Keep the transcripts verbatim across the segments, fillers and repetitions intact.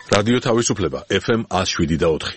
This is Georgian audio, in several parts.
რადიო თავისუფლება ეფ ემ one oh seven და four.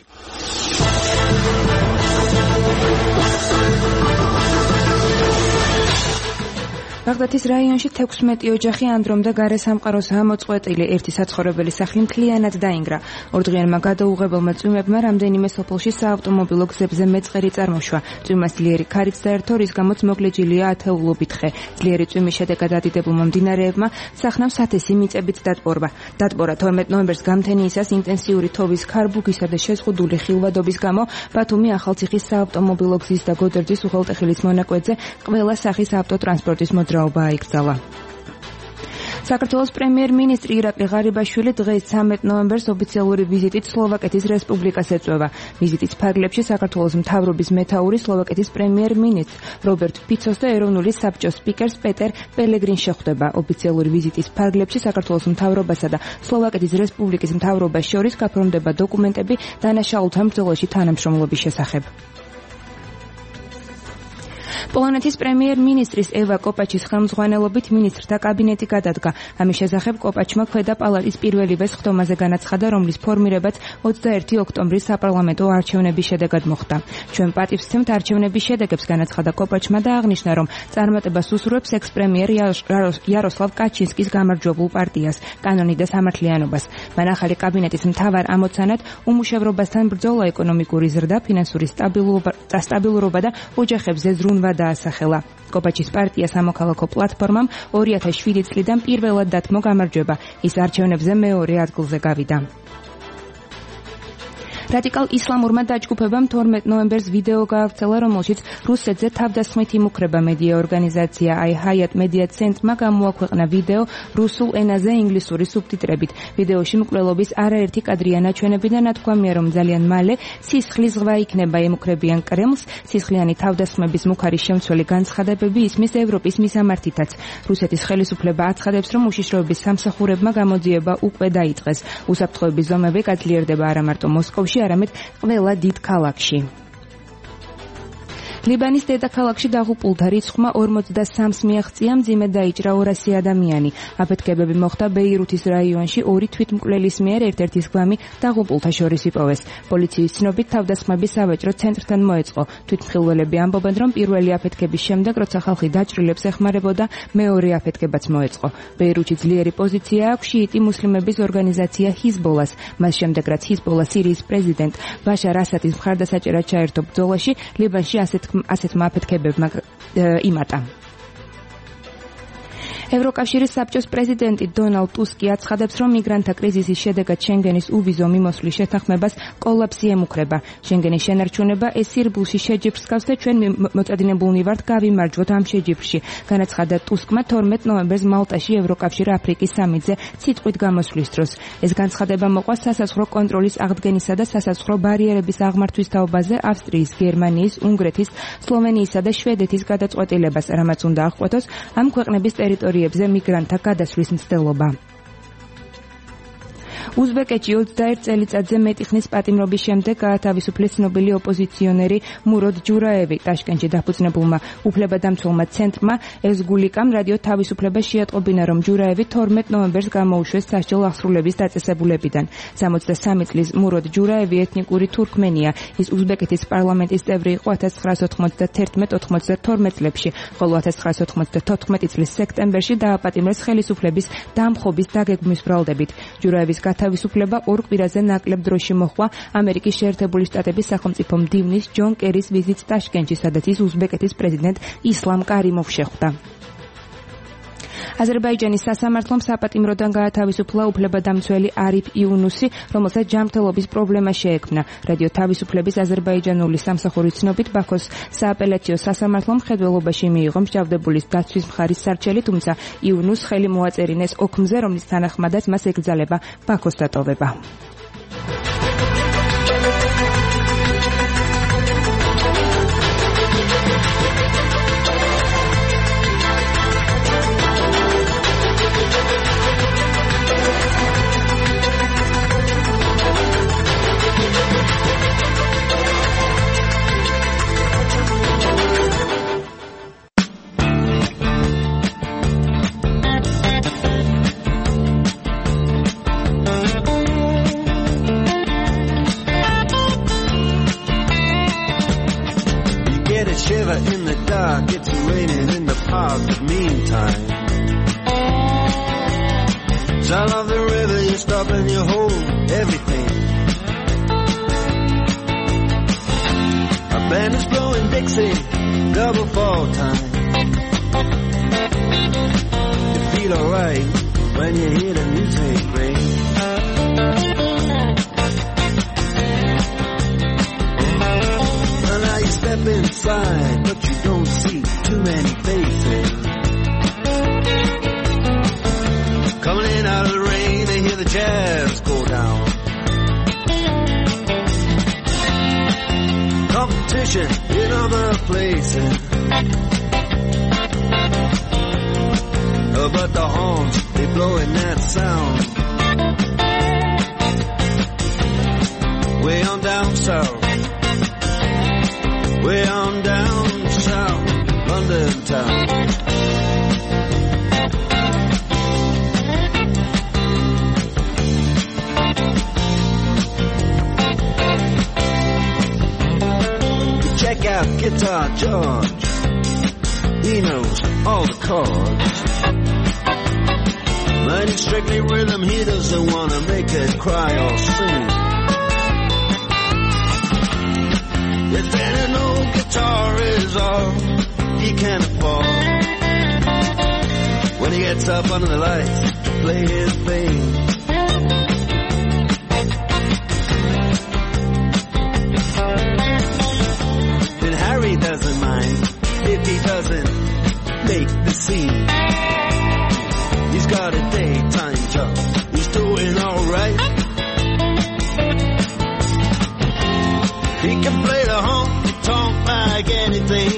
ბაღდათის რაიონში თექვსმეტი ოჯახი ანდრომდა გარე სამყაროსაა მოწყვეტილი, ერთი საცხოვრებელი სახლი მთლიანად დაინგრა. ორდღიანმა გადაუღებელმა წვიმებმა რამდენიმე სოფელში საავტომობილო გზებზე მეწყერი წარმოშვა. წვიმას ძლიერი ქარიც დაერთო, რის გამოც მოგლეჯილია ათეულობით ხე. ძლიერი წვიმის შედეგად ადიდებულმა მდინარეებმა სახნავს ათასი მიწებით დატბორვა. დატბორა თორმეტ ნოემბერს გამთენიისას ინტენსიური თოვის ქარბუქისა და შეზღუდული ხილვადობის გამო ბათუმი ახალციხის საავტომობილო გზის და გოდერძის უღელტეხილის მონაკვეთზე ყველა სახის ავტოტრანსპორტის მოძრაობა აიკრძალა. საქართველოს პრემიერ-მინისტრი ირაკლი ღარიბაშვილი დღეს ცამეტ ნოემბერს ოფიციალური ვიზიტით სლოვაკეთის რესპუბლიკას ეწვევა. ვიზიტის ფარგლებში საქართველოს მთავრობის მეთაური სლოვაკეთის პრემიერ-მინისტრ რობერტ ფიცოს და ეროვნული საბჭოს სპიკერს პეტერ პელეგრინს შეხვდება. ოფიციალური ვიზიტის ფარგლებში საქართველოს მთავრობასა და სლოვაკეთის რესპუბლიკის მთავრობას შორის გაფორმდება დოკუმენტები დანაშაულთან ბრძოლაში თანამშრომლობის შესახებ. პოლონეთის პრემიერ-მინისტრის ევა კოპაჩის ხელმძღვანელობით მინისტრთა კაბინეტი გადადგა. ამის შესახებ კოპაჩმა ქვედა პალატის პირველივე სხდომაზე განაცხადა, რომლის ფორმირებაც ოცდაერთი ოქტომბრის საპარლამენტო არჩევნების შედეგად მოხდა. ჩვენ პატივს ვცემთ არჩევნების შედეგებს, განაცხადა კოპაჩმა და აღნიშნა, რომ წარმატებას უსურვებს ექს-პრემიერ იაროსლავ კაჩინსკის გამარჯვებულ პარტიას, კანონი და სამართლიანობას. მან ახალი კაბინეტის მთავარ ამოცანად უმუშევრობასთან ბრძოლა, ეკონომიკური ზრდა, ფინანსური სტაბილურობა და ოჯახებზე ზრუნვა დაასახელა. კოპაჩის პარტია სამოქალაქო პლატფორმამ ორი ათას შვიდი წლიდან პირველად დათმო გამარჯვება. ის არჩევნებზე მეორე ადგილზე გავიდა. რადიკალ ისლამურმა დაჯგუფებამ თორმეტ ნოემბერს ვიდეო გაავრცელა, რომელშიც რუსეთზე თავდასხმით იმუქრება მედია ორგანიზაცია აი ჰაიატ მედია ცენტრმა გამოაქვეყნა ვიდეო რუსულ ენაზე ინგლისური სუბტიტრებით. ვიდეოში მკვლელობის არაერთი კადრია ნაჩვენები და ნათქვამია, რომ ძალიან მალე სისხლის ზღვა იქნება ემუქრებიან კრემლს. სისხლიანი თავდასხმების მუქარი შემცველი განცხადებები ისმის ევროპის მისამართითაც. რუსეთის ხელისუფლება აცხადებს, რომ უშიშროების სამსახურებმა გამოძიება უკვე დაიწყეს. უსაფრთხოების ზომები გაძლიერდება არა მარტო მოსკოვში, არამედ ყველა დიდ ქალაქში. ლიბანის დედაქალაქში დაღუპულთა რიცხვმა ორმოცდასამს მიაღწია, მძიმედ დაიჭრა ორასი ადამიანი. აფეთქებები მოხდა ბეირუთის რაიონში, ორი თვითმკვლელის მიერ ერთ-ერთის გვამი დაღუპულთა შორის იპოვეს. პოლიციის ცნობით თავდასხმები სავაჭრო ცენტრთან მოეწყო. თვითმხილველები ამბობენ, რომ პირველი აფეთქების შემდეგ, როცა ხალხი დაჭრილებს ეხმარებოდა, მეორე აფეთქებაც მოეწყო. ბეირუთში ძლიერი პოზიცია აქვს შიიტი მუსლიმების ორგანიზაცია ჰიზბოლას. მას შემდეგ, რაც ჰიზბოლა სირიის პრეზიდენტ ბაშარ ასადის მხარდასაჭერად ჩაერთო ბრძოლაში, ლიბანში ასეთ ასეთმა აფეთქებებმა იმატა. ევროკავშირის საბჭოს პრეზიდენტი დონალდ ტუსკი აცხადებს, რომ მიგრანტთა კრიზისის შედეგად შენგენის უვიზო მიმოსვლის შეთანხმებას კოლაფსი ემუქრება. შენგენის შენარჩუნება ეს სირბულში შეჯიბრს გავს და ჩვენ მოწადინებულნი ვართ გავიმარჯვოთ ამ შეჯიბრში. განაცხადა ტუსკმა თორმეტ ნოემბერს მალტაში ევროკავშირ აფრიკის სამიტზე სიტყვით გამოსვლის დროს. ეს განცხადება მოყვა სასაზღვრო კონტროლის აღდგენისა და სასაზღვრო ბარიერების აღმართვის თაობაზე ავსტრიის, გერმანიის, უნგრეთის, სლოვენიისა და შვედეთის გადაწყვეტილებას, რამაც უნდა აღკვეთოს ამ ქვეყნების ტერიტორიებზე მიგრანტთა გადასვლის მცდელობა. უზბეკეთში ოცდაერთ წელიწადზე მეტი ხნის პატიმრობის შემდეგ გაათავისუფლეს ცნობილი ოპოზიციონერი მუროდ ჯურაევი. ტაშკენტში დაფუძნებულმა უფლებადამცველმა ცენტრმა ეზგულიკამ რადიო თავისუფლება შეატყობინა, რომ ჯურაევი თორმეტ ნოემბერს გამოუშვეს სასჯელ აღსრულების დაწესებულებიდან. სამოცდასამი წლის მუროდ ჯურაევი ეთნიკური თურქმენია. ის უზბეკეთის პარლამენტის წევრი იყო ათას ცხრაასი ოთხმოცდათერთმეტ ოთხმოცდათორმეტ წლებში, ხოლო ათას ცხრაასი ოთხმოცდათოთხმეტი წლის სექტემბერში დააპატიმრეს ხელისუფლების დამხობის დაგეგმვის ბრალდებით. ჯურაევის თავისუფლება ორ კვირაზე ნაკლებ დროში მოხდა ამერიკის შეერთებული შტატების სახელმწიფო მდივნის ჯონ კერის ვიზიტს ტაშკენტში, სადაც ის უზბეკეთის პრეზიდენტ ისლამ კარიმოვს შეხვდა. აზერბაიჯანის სასამართლომ საპატიმროდან გაათავისუფლა უფლებადამცველი არიფ იუნუსი, რომელსაც ჯანმრთელობის პრობლემა შეექმნა. რადიო თავისუფლების აზერბაიჯანული სამსახურის ცნობით, ბაქოს სააპელაციო სასამართლომ მხედველობაში მიიღო მსჯავრდებულის დაცვის მხარის სარჩელი, თუმცა იუნუს ხელი მოაწერინეს ოქმზე, რომლის თანახმადაც მას ეკრძალება ბაქოს დატოვება. the dark, it's raining in the park, but meantime, sound of the river, you stop and you hold everything. A band is blowing Dixie, double fall time. You feel alright when you hear the music ring. And now you step inside, but you don't see too many faces. Coming in out of the rain, they hear the jazz go down. Competition in other places, oh, but the horns, they blowing that sound. Way on down south, way on down south, London town. Check out Guitar George, he knows all the chords. But he's strictly rhythm, he doesn't wanna make it cry or sing. If then an old guitar is all he can afford, when he gets up under the lights to play his thing, then Harry doesn't mind if he doesn't make the scene. He's got a daytime job, he's doing alright. He can play the honky-tonk like anything,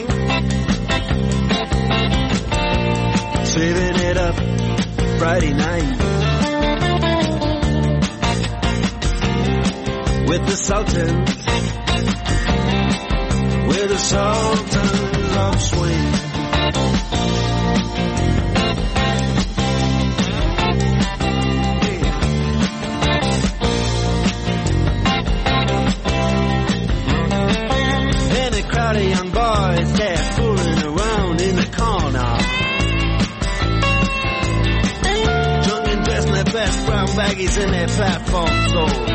saving it up Friday night with the Sultans, with the Sultans of Swing. Crowd of young boys, they're fooling around in the corner, drunk and dressed in their best brown baggies in their platform soles.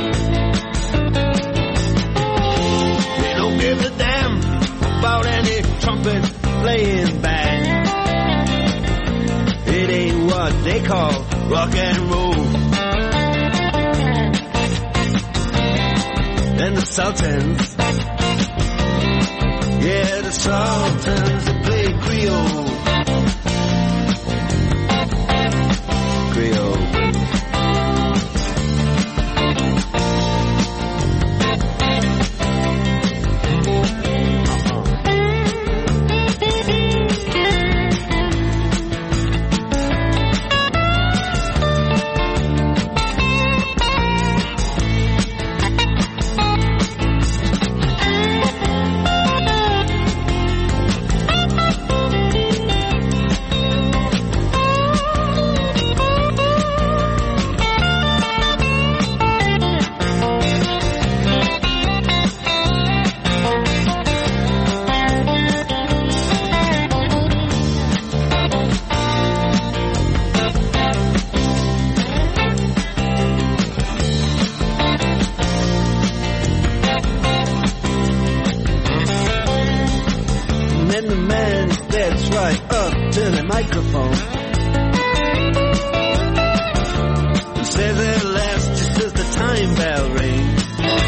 They don't give a damn about any trumpet playing band. It ain't what they call rock and roll. And the Sultans, yeah, the Sultans, they play Creole. Creole. Microphone and says at last, just as the time bell rings,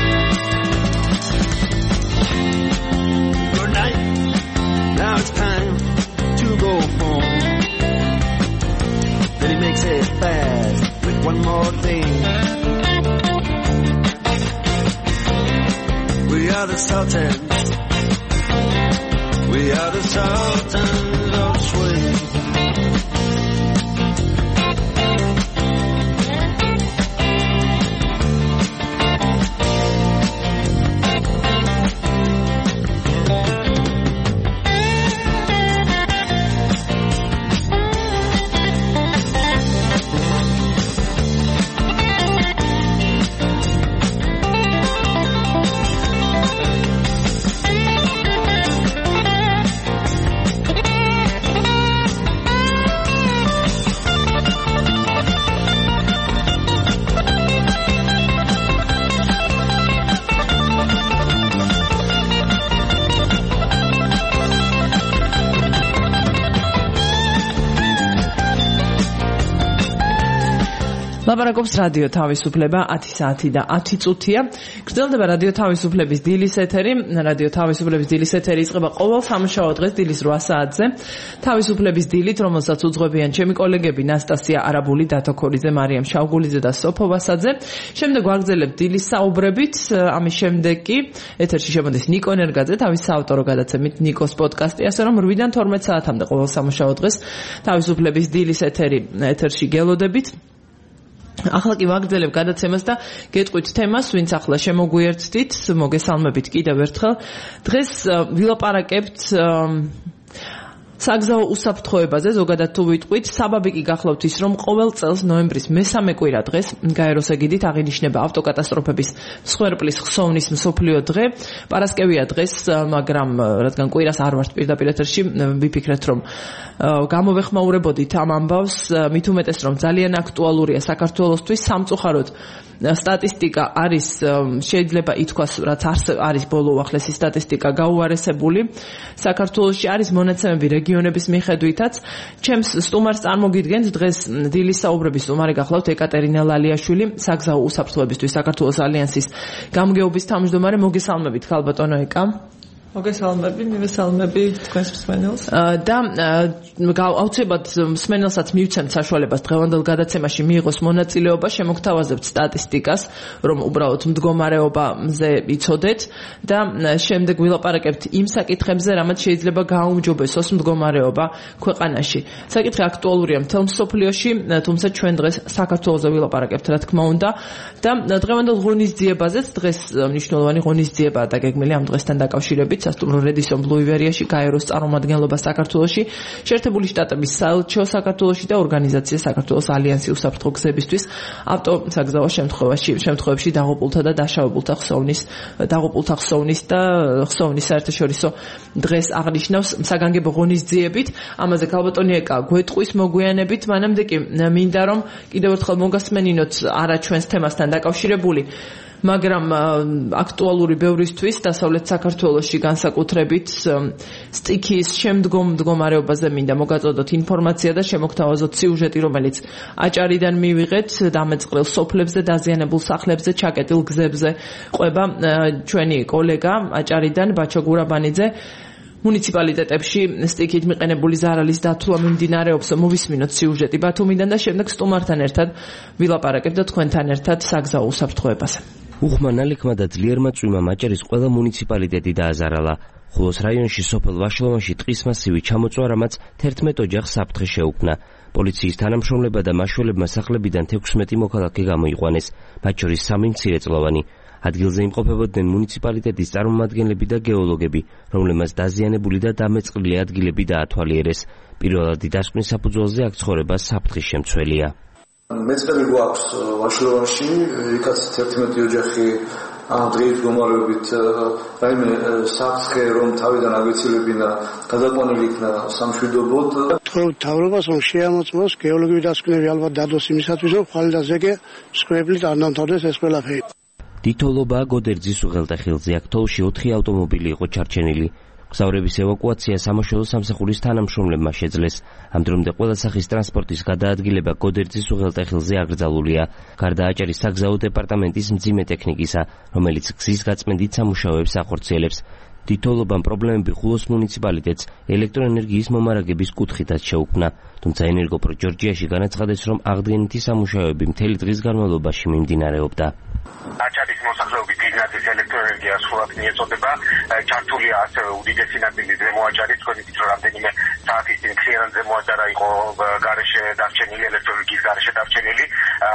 good night, now it's time to go home. Then he makes it fast with one more thing. We are the Sultans, we are the Sultans of Swing. ლაპარაკობს რადიო თავისუფლება ათი საათი და ათი წუთია. გრძელდება რადიო თავისუფლების დილის ეთერი. რადიო თავისუფლების დილის ეთერი იწყება ყოველ სამშაბათო დღეს დილის რვა საათზე. თავისუფლების დილით, რომელსაც უძღვებიან ჩემი კოლეგები ნასტასია არაბული, დათო ქორიძე, მარიამ შავგულიძე და სოფო ვასაძე. შემდეგ ვაგრძელებთ დილის საუბრებით. ამის შემდეგ კი ეთერში შემოდის ნიკო ნერგაძე თავის საავტორო გადაცემით ნიკოს პოდკასტი, ასე რომ რვიდან თორმეტ საათამდე ყოველ სამშაბათო დღეს თავისუფლების დილის ეთერი ეთერში გელოდებით. ახლა კი ვაგრძელებ გადაცემას და გეტყვით თემას, ვინც ახლა შემოგვიერთდით, მოგესალმებით კიდევ ერთხელ. დღეს ვილაპარაკებთ საგზაო უსაფრთხოებაზე, ზოგადად თუ ვიტყვით, საბაბი კი გახლავთ ის, რომ ყოველ წელს ნოემბრის მესამე კვირა დღეს გაეროს ეგიდით აღინიშნება ავტოკატასტროფების მსხვერპლის ხსოვნის მსოფლიო დღე. პარასკევია დღეს, მაგრამ რადგან კვირას არ ვართ პირდაპირ ეთერში, ვიფიქრეთ, რომ გამოვეხმაურებოდით ამ ამბავს, მით უმეტეს, რომ ძალიან აქტუალურია საქართველოსთვის. სამწუხაროდ სტატისტიკა არის, შეიძლება ითქვას, რაც არის ბოლო უახლესი სტატისტიკა გაუარესებული. საქართველოში არის მონაცემები რეგიონების მიხედვითაც. ჩემს სტუმარს წარმოგიდგენთ დღეს დილის საუბრების სტუმარი გახლავთ ეკატერინა ლალიაშვილი, საგზაო უსაფრთხოებისთვის საქართველოს ალიანსის გამგეობის თავმჯდომარე. მოგესალმებით, ხალბატონო ეკა. მოგესალმები, მივესალმები თქვენს მსმენელს. და აუცილებლად მსმენელსაც მივცემთ საშუალებას დღევანდელ გადაცემაში მიიღოს მონაწილეობა, შემოგთავაზებთ სტატისტიკას, რომ უბრალოდ მდგომარეობაზე იცოდეთ და შემდეგ ვილაპარაკებთ იმ საკითხებზე, რამაც შეიძლება გააუმჯობესოს მდგომარეობა ქვეყანაში. საკითხი აქტუალურია მთელ მსოფლიოში, თუმცა ჩვენ დღეს საქართველოზე ვილაპარაკებთ, რა თქმა უნდა, და დღევანდელ ღონისძიებაზეც დღეს მნიშვნელოვანი ღონისძიებაა დაგეგმილი ამ დღესთან დაკავშირებით. სასტუმრო რედისონ ბლუ ივერიაში გაეროს წარმომადგენლობა საქართველოში, შეერთებული შტატების საელჩო საქართველოში და ორგანიზაცია საქართველოს ალიანსი უსაფრთხო გზებისთვის ავტოსაგზაო შემთხვევაში, შემთხვევებში დაღუპულთა და დაშავებულთა ხსოვნის, დაღუპულთა ხსოვნის და ხსოვნის საერთაშორისო დღეს აღნიშნავს საგანგებო ღონისძიებით. ამაზე ქალბატონი ეკა გვეტყვის მოგვიანებით, მანამდე კი მინდა რომ კიდევ ერთხელ მოგასმენინოთ არა ჩვენს თემასთან დაკავშირებული, მაგრამ აქტუალური ბევრისთვის დასავლეთ საქართველოში განსაკუთრებით სტიქიის შემდგომ მდგომარეობაზე მინდა მოგაწოდოთ ინფორმაცია და შემოგთავაზოთ სიუჟეტი, რომელიც აჭარიდან მივიღეთ, დამეწყრელ სოფლებზე, დაზიანებულ სახლებზე, ჩაკეტილ გზებზე ყვება ჩვენი კოლეგა აჭარიდან ბაჩო გურაბანიძე. მუნიციპალიტეტებში სტიქით მიყენებული ზარალის დათვლა მიმდინარეობს. მოვისმინოთ სიუჟეტი ბათუმიდან და შემდეგ სტუმართან ერთად ვილაპარაკებთ და თქვენთან ერთად საგზაო უსაფრთხოებაზე. უხმა ნალექმა და ძლიერმა წვიმამ აჭარის ყველა მუნიციპალიტეტი დააზარალა. ხულოს რაიონში სოფელ ვაშლოვანში ტყის მასივი ჩამოწვა, რამაც თერთმეტ ოჯახს საფრთხე შეუქმნა. პოლიციის თანამშრომლებმა და მაშველებმა სახლებიდან თექვსმეტი მოქალაქე გამოიყვანეს, მათ შორის სამი მცირეწლოვანი. ადგილზე იმყოფებოდნენ მუნიციპალიტეტის წარმომადგენლები და გეოლოგები, რომლებმაც დაზიანებული და დამეწყრილი ადგილები დაათვალიერეს. პირველადი დასკვნის საფუძველზე აქ ცხოვრება საფრთხის შემცველია. მეწყები გვაქვს ვაშლოვანში, იქაც თერთმეტი ოჯახი ამ დღის მდგომარეობით რაიმე საფრთხე რომ თავიდან აგეცილებინა, გადაყვანილი იქნა სამშვიდობოდ. მთავრობას რომ შეამოწმოს გეოლოგიური დასკვნები ალბათ დადოს იმისათვის, რომ ხვალ და ზეგე მსხვერპლით არ დამთავრდეს ეს ყველაფერი. დიდთოვლობაა გოდერძის უღელტეხილზე, აქ თოვლში ოთხი ავტომობილი იყო ჩარჩენილი. მგზავრების ევაკუაცია სამაშველო სამსახურის თანამშრომლებმა შეძლეს. ამ დრომდე ყველა სახის ტრანსპორტის გადაადგილება გოდერძის უღელტეხილზე აკრძალულია. გარდა აჭარის საგზაო დეპარტამენტის მძიმე ტექნიკისა, რომელიც გზის გაწმენდით სამუშაოებს ახორციელებს. დიდთოვლობამ პრობლემები ხულოს მუნიციპალიტეტს ელექტროენერგიის მომარაგების კუთხითაც შეუქმნა. თუმცა ენერგოპრო ჯორჯიაში განაცხადეს, რომ აღდგენითი სამუშაოები მთელი დღის განმავლობაში მიმდინარეობდა. აჭარის მოსახლეობის დიდი ნაწილი ელექტროენერგია სულად მიეწოდება, ჩართულია ასევე უდიდესი ნაწილი ზემო აჭარის, თქვენ იცით რომ რამდენიმე საათის წინ ქლიანად ზემო აჭარა იყო გარეშე დარჩენილი, ელექტროენერგიის გარეშე დარჩენილი,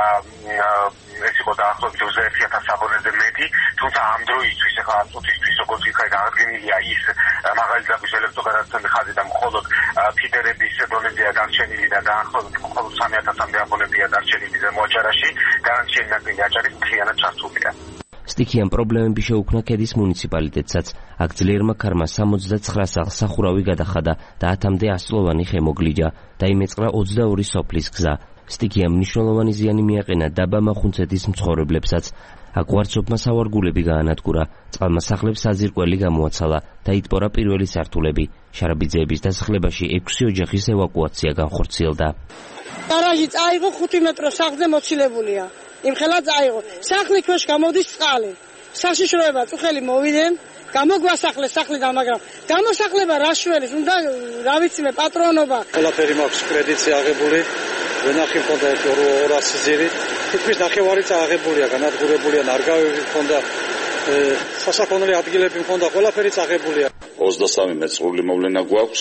ეს იყო დაახლოებით ოცდაერთი ათას აბონენტზე მეტი, თუმცა ამ დროისთვის, ახლა ამ წუთისთვის, როგორც იქნება აღდგენილია ის მაღალი ძაბვის ელექტროგადაცემის ხაზი და მხოლოდ ფიდერების დონეზეა დარჩენილი და დაახლოებით მხოლოდ სამი ათასამდე აბონენტია დარჩენილი ზემო აჭარაში, განარჩენი ნაწილი აჭარის მთლიანად ჩართულია. სტიქიან პრობლემები შეუქმნა ქედის მუნიციპალიტეტსაც. აქ ძლიერმა ქარმა სამოცდაცხრა სახურავი გადახადა და ათამდე ასწლოვანი ხე მოგლიჯა. დაიმეწყრა ოცდაორი სოფლის გზა. სტიქიამ მნიშვნელოვანი ზიანი მიაყენა დაბა მახუნცეთის მცხოვრებლებსაც. აქ ვარცოფმა სავარგულები გაანადგურა, წყალმასახლებს საძირკველი გამოაცალა და იტბორა პირველი სართულები. შარაბიძეების დასახლებაში ექვსი ოჯახის ევაკუაცია განხორციელდა. Garaji წაიღო ხუთი მეტრო სახლზე მოცილებულია. იმხელა წაიღო. სახლის ქვეშ გამოდის წყალი. საშიშროება წუხელი მოვიდნენ. გამოგვასახლეს სახლიდან, მაგრამ გამოსახლება რაშველის, უნდა რა ვიცი მე პატრონობა. ყველაფერი მაქვს კრედიტზე აღებული. ვენახი მქონდა ორასი ძირი. თითქმის ნახევარიც აღებულია, განადგურებულია, ნარგავები მქონდა, სასაქონლო ადგილები მქონდა, ყველაფერიც აღებულია. ოცდასამი მეწყრული მოვლენა გვაქვს.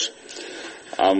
ამ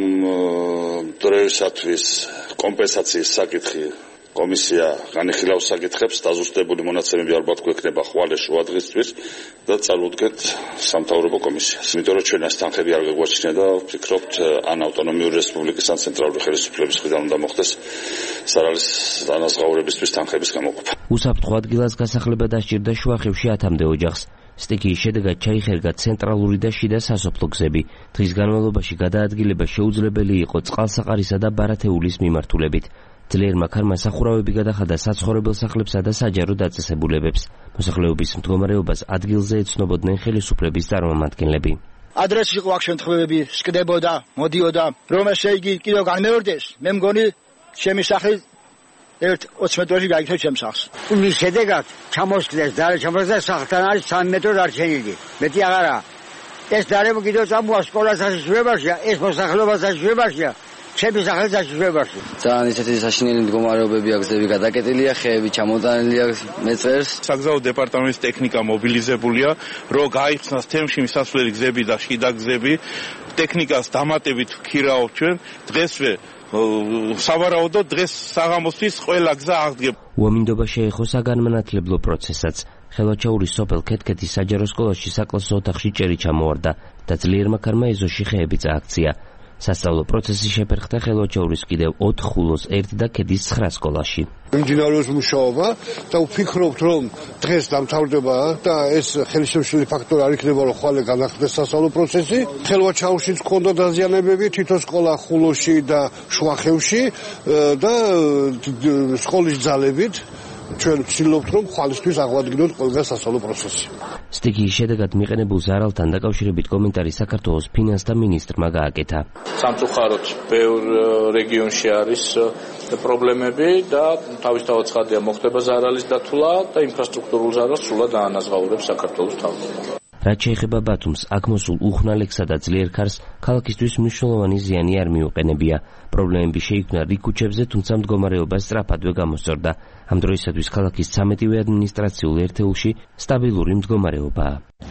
დროისათვის კომპენსაციის საკითხი კომისია განიხილავს საკითხებს, დაზუსტებული მონაცემები ალბათ გვექნება ხვალე შუა დღისთვის და წარუდგეთ სამთავრობო კომისიას. იმიტომ რომ ჩვენ ეს თანხები არ გაგვაჩნია და ვფიქრობთ ან ავტონომიური რესპუბლიკის ან ცენტრალური ხელისუფლების მხრიდან უნდა მოხდეს სარალის დანაზღაურებისთვის თანხების გამოყოფა. უსაფრთხო ადგილას გასახლება დასჭირდა შუახევში ათამდე ოჯახს. სტიქიის შედეგად ჩაიხერგა ცენტრალური და შიდა სასოფლო გზები. დღის განმავლობაში გადაადგილება შეუძლებელი იყო წყალსაყარისა და ბარათეულის მიმართულებით. ძლიერმა ქარმა სახურავები გადახადა საცხოვრებელ სახლებსა და საჯარო დაწესებულებებს. მოსახლეობის მდგომარეობას ადგილზე ეცნობოდნენ ხელისუფლების წარმომადგენლები. ადრესი იყო აქ შემთხვევები, სკდებოდა, მოდიოდა, რომ ესე იგი კიდევ განმეორდეს, მე მგონი ჩემი სახლი ერთ ოცი მეტრში გაიქცა ჩემს სახლს. მის შედეგად ჩამოსკლეს და ჩამოსდა სახლთან არის სამი მეტრო დარჩენილი. მეტი აღარა. ეს დარემო კიდევ წამოა სკოლას საშიშროებაშია, ეს მოსახლეობა საშიშროებაშია. ჩემი სახლი საშიშროებაში. ძალიან ისეთი საშინელი მდგომარეობებია, გზები გადაკეტილია, ხეები ჩამოტანილია მეწერს. საგზაო დეპარტამენტის ტექნიკა მობილიზებულია, რომ გაიხსნას თემში მისასვლელი გზები და შიდა გზები. ტექნიკას დამატებით ვქირავთ ჩვენ დღესვე სავარაუდოდ დღეს საღამოსთვის ყველა გზა აღდგება. უამინდობა შეეხო საგანმანათლებლო პროცესაც. ხელვაჩაურის სოფელ ქეთქეთის საჯარო სკოლაში საკლასო ოთახში ჭერი ჩამოვარდა და ძლიერმა ქარმა ეზოში ხეები წააქცია. სასწავლო პროცესი შეფერხდა ხელვაჩაურის კიდევ ოთხ ხულოს ერთ და ქედის ცხრა სკოლაში. მიმდინარეობს მუშაობა და ვფიქრობთ, რომ დღეს დამთავრდება და ეს ხელისუფლების ფაქტორი არ იქნება, რომ ხვალე განახლდეს სასწავლო პროცესი. ხელვაჩაურშიც ჰქონდა დაზიანებები, თითო სკოლა ხულოში და შუახევში და სკოლის ძალებით ჩვენ ვცდილობთ, რომ ხვალისთვის აღვადგინოთ ყველა სასწავლო პროცესი. სტიქიის შედეგად მიყენებულ ზარალთან დაკავშირებით კომენტარი საქართველოს ფინანსთა მინისტრმა გააკეთა. სამწუხაროდ ბევრ რეგიონში არის პრობლემები და თავისთავად ცხადია მოხდება ზარალის დათვლა და ინფრასტრუქტურულ ზარალს სრულად დაანაზღაურებს საქართველოს თავმჯდომარე. რაც შეეხება ბათუმს, აქ მოსულ უხნალექსა და ძლიერ ქარს ქალაქისთვის მნიშვნელოვანი ზიანი არ მიუყენებია. პრობლემები შეიქმნა რიგ ქუჩებზე, თუმცა მდგომარეობა სწრაფადვე გამოსწორდა. ამ დროისათვის ქალაქის ცამეტივე ადმინისტრაციულ ერთეულში სტაბილური მდგომარეობაა.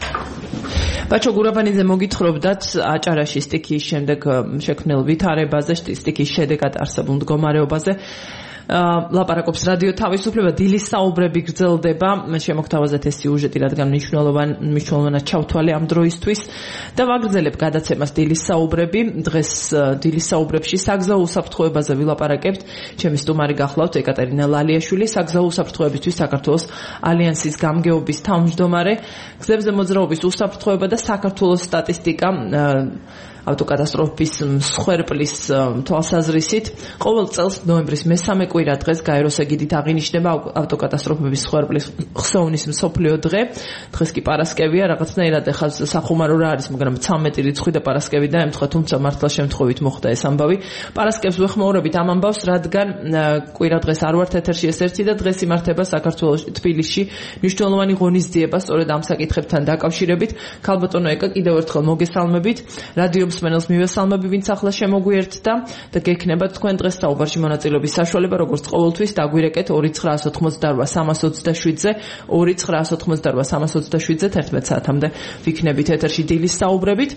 ბაჩო გურაბანიძე მოგითხრობდათ აჭარაში სტიქიის შემდეგ შექმნილ ვითარებაზე, სტიქიის შედეგად არსებულ მდგომარეობაზე. ლაპარაკობს რადიო თავისუფლება, დილის საუბრები გრძელდება. შემოგთავაზეთ ეს სიუჟეტი, რადგან მნიშვნელოვანად ჩავთვალე ამ დროისთვის და ვაგრძელებ გადაცემას დილის საუბრები. დღეს დილის საუბრებში საგზაო უსაფრთხოებაზე ვილაპარაკებთ. ჩემი სტუმარი გახლავთ ეკატერინა ლალიაშვილი, საგზაო უსაფრთხოებისთვის საქართველოს ალიანსის გამგეობის თავმჯდომარე. გზებზე მოძრაობის უსაფრთხოება და საქართველოს სტატისტიკა ავტოკატასტროფის მსხვერპლის თვალსაზრისით. ყოველ წელს ნოემბრის მესამე კვირა დღეს გაეროს ეგიდით აღინიშნება ავტოკატასტროფების მსხვერპლის ხსოვნის მსოფლიო დღე. დღეს კი პარასკევია, რაღაცნაირად ეხლა სახუმარო რა არის, მაგრამ ცამეტი რიცხვი და პარასკევი დაემთხვა, თუმცა მართლა შემთხვევით მოხდა ეს ამბავი. პარასკევს ვეხმაურებით ამ ამბავს, რადგან კვირა დღეს არ ვართ ეთერში ეს ერთი და დღეს იმართება საქართველოს თბილისში მნიშვნელოვანი ღონისძიება სწორედ ამ საკითხებთან დაკავშირებით. ქალბატონო ეკა, კიდევ ერთხელ მოგესალმებით. რადიო მსმენელს მივესალმები, ვინც ახლა შემოგვიერთდა და გექნება თქვენ დღეს საუბარში მონაწილეობის საშუალება, როგორც ყოველთვის დაგვირეკეთ ორი ცხრა ოცდაოთხ სამას ოცდაშვიდზე, ორი ცხრა ოცდაოთხ სამას ოცდაშვიდზე თერთმეტ საათამდე ვიქნებით ეთერში დილის საუბრებით.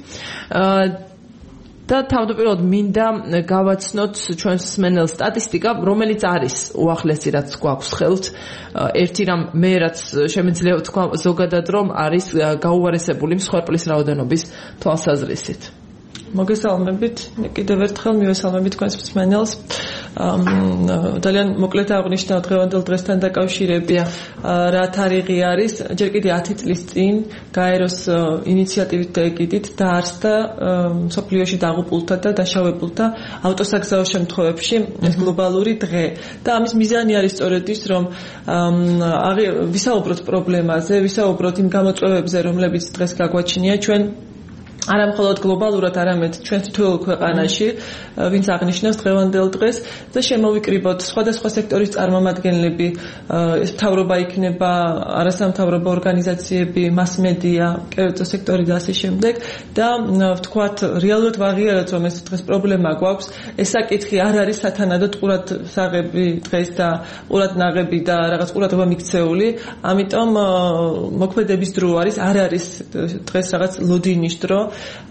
და თავდაპირველად მინდა გავაცნოთ ჩვენს მსმენელს სტატისტიკა, რომელიც არის უახლესი, რაც გვაქვს ხელთ. ერთი რამ მე რაც შემიძლია ვთქვა ზოგადად, რომ არის გაუარესებული მსხვერპლის რაოდენობის თვალსაზრისით. მოგესალმებით, კიდევ ერთხელ მივესალმებით თქვენს მსმენელს. ძალიან მოკლედ აღნიშნავ დღევანდელ დღესთან დაკავშირებით რა თარიღი არის ჯერ კიდევ ათი წლის წინ გაეროს ინიციატივით და ეგიდით დაარსდა მსოფლიოში დაღუპულთა და დაშავებულთა ავტოსაგზაო შემთხვევებში ეს გლობალური დღე და ამის მიზანი არის სწორედ ის რომ ვისაუბროთ პრობლემაზე ვისაუბროთ იმ გამოწვევებზე რომლებიც დღეს გაგვაჩნია ჩვენ არა მხოლოდ გლობალურად, არამედ ჩვენ თითოეულ ქვეყანაში, ვინც აღნიშნავს დღევანდელ დღეს და შემოვიკრიბოთ სხვადასხვა სექტორის წარმომადგენლები, ეს მთავრობა იქნება, არასამთავრობო ორგანიზაციები, მასმედია, კერძო სექტორი და ასე შემდეგ და ვთქვათ, რეალურად ვაღიაროთ, რომ ეს დღეს პრობლემა გვაქვს, ეს საკითხი არ არის სათანადოდ ყურადსაღები დღეს და ყურადნაღები და რაღაც ყურადღება მიქცეული, ამიტომ მოქმედების დრო არის, არ არის დღეს რაღაც ლოდინის დრო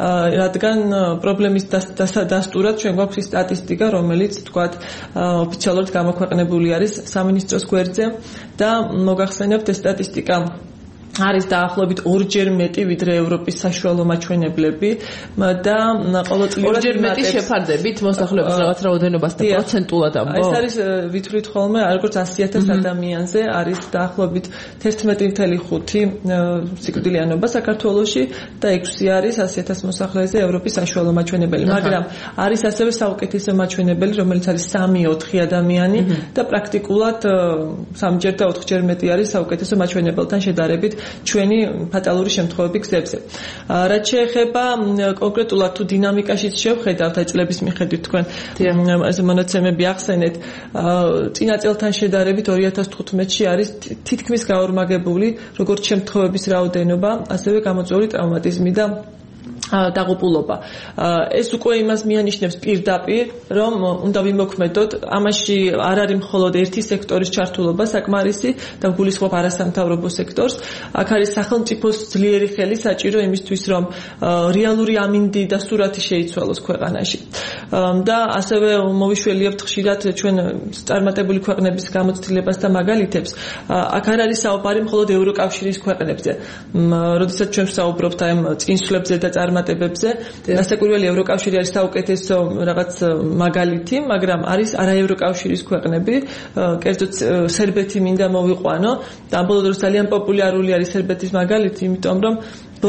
რადგან პრობლემის დასტურად ჩვენ გვაქვს სტატისტიკა, რომელიც თქვათ ოფიციალურად გამოქვეყნებული არის სამინისტროს გვერდზე და მოგახსენებთ ეს სტატისტიკა არის დაახლოებით ორჯერ მეტი ვიდრე ევროპის საშუალო მაჩვენებლები და ყოველწლიურად ორჯერ მეტი შეფარდებით მოსახლეობის რაღაც რაოდენობას და პროცენტულად ამბობ. ეს არის ვითვლით ხოლმე როგორც ასი ათას ადამიანზე არის დაახლოებით თერთმეტი წუთი ხუთი სიკვდილიანობა საქართველოში და ექვსი არის ასი ათას მოსახლეზე ევროპის საშუალო მაჩვენებელი. მაგრამ არის ასევე საუკეთესო მაჩვენებელი, რომელიც არის სამი ოთხი ადამიანი და პრაქტიკულად სამჯერ და ოთხჯერ მეტი არის საუკეთესო მაჩვენებელთან შედარებით ჩვენი ფატალური შემთხვევები გზებზე. რაც შეეხება კონკრეტულად თუ დინამიკაშიც შევხედავთ აი წლების მიხედვით თქვენ ეს მონაცემები ახსენეთ, წინა წელთან შედარებით ორი ათას თხუთმეტში არის თითქმის გაორმაგებული როგორც შემთხვევების რაოდენობა, ასევე გამოწვეული ტრავმატიზმი და დაღუპულობა. ეს უკვე იმას მიანიშნებს პირდაპირ, რომ უნდა ვიმოქმედოთ, ამაში არ არის მხოლოდ ერთი სექტორის ჩართულობა საკმარისი და გულისხმობ არასამთავრობო სექტორს. აქ არის სახელმწიფოს ძლიერი ხელი საჭირო იმისთვის, რომ რეალური ამინდი და სურათი შეიცვალოს ქვეყანაში. და ასევე მოვიშველიებთ ხშირად ჩვენ წარმატებული ქვეყნების გამოცდილებას და მაგალითებს. აქ არ არის საუბარი მხოლოდ ევროკავშირის ქვეყნებზე. როდესაც ჩვენ ვსაუბრობთ აი წინსვლებზე და წარმატებებზე, დასაკვირველი ევროკავშირი არის საუკეთესო რაღაც მაგალითი, მაგრამ არის არაევროკავშირის ქვეყნები, კერძოდ სერბეთი მინდა მოვიყვანო და ამ ბოლო დროს ძალიან პოპულარული არის სერბეთის მაგალითი, იმიტომ რომ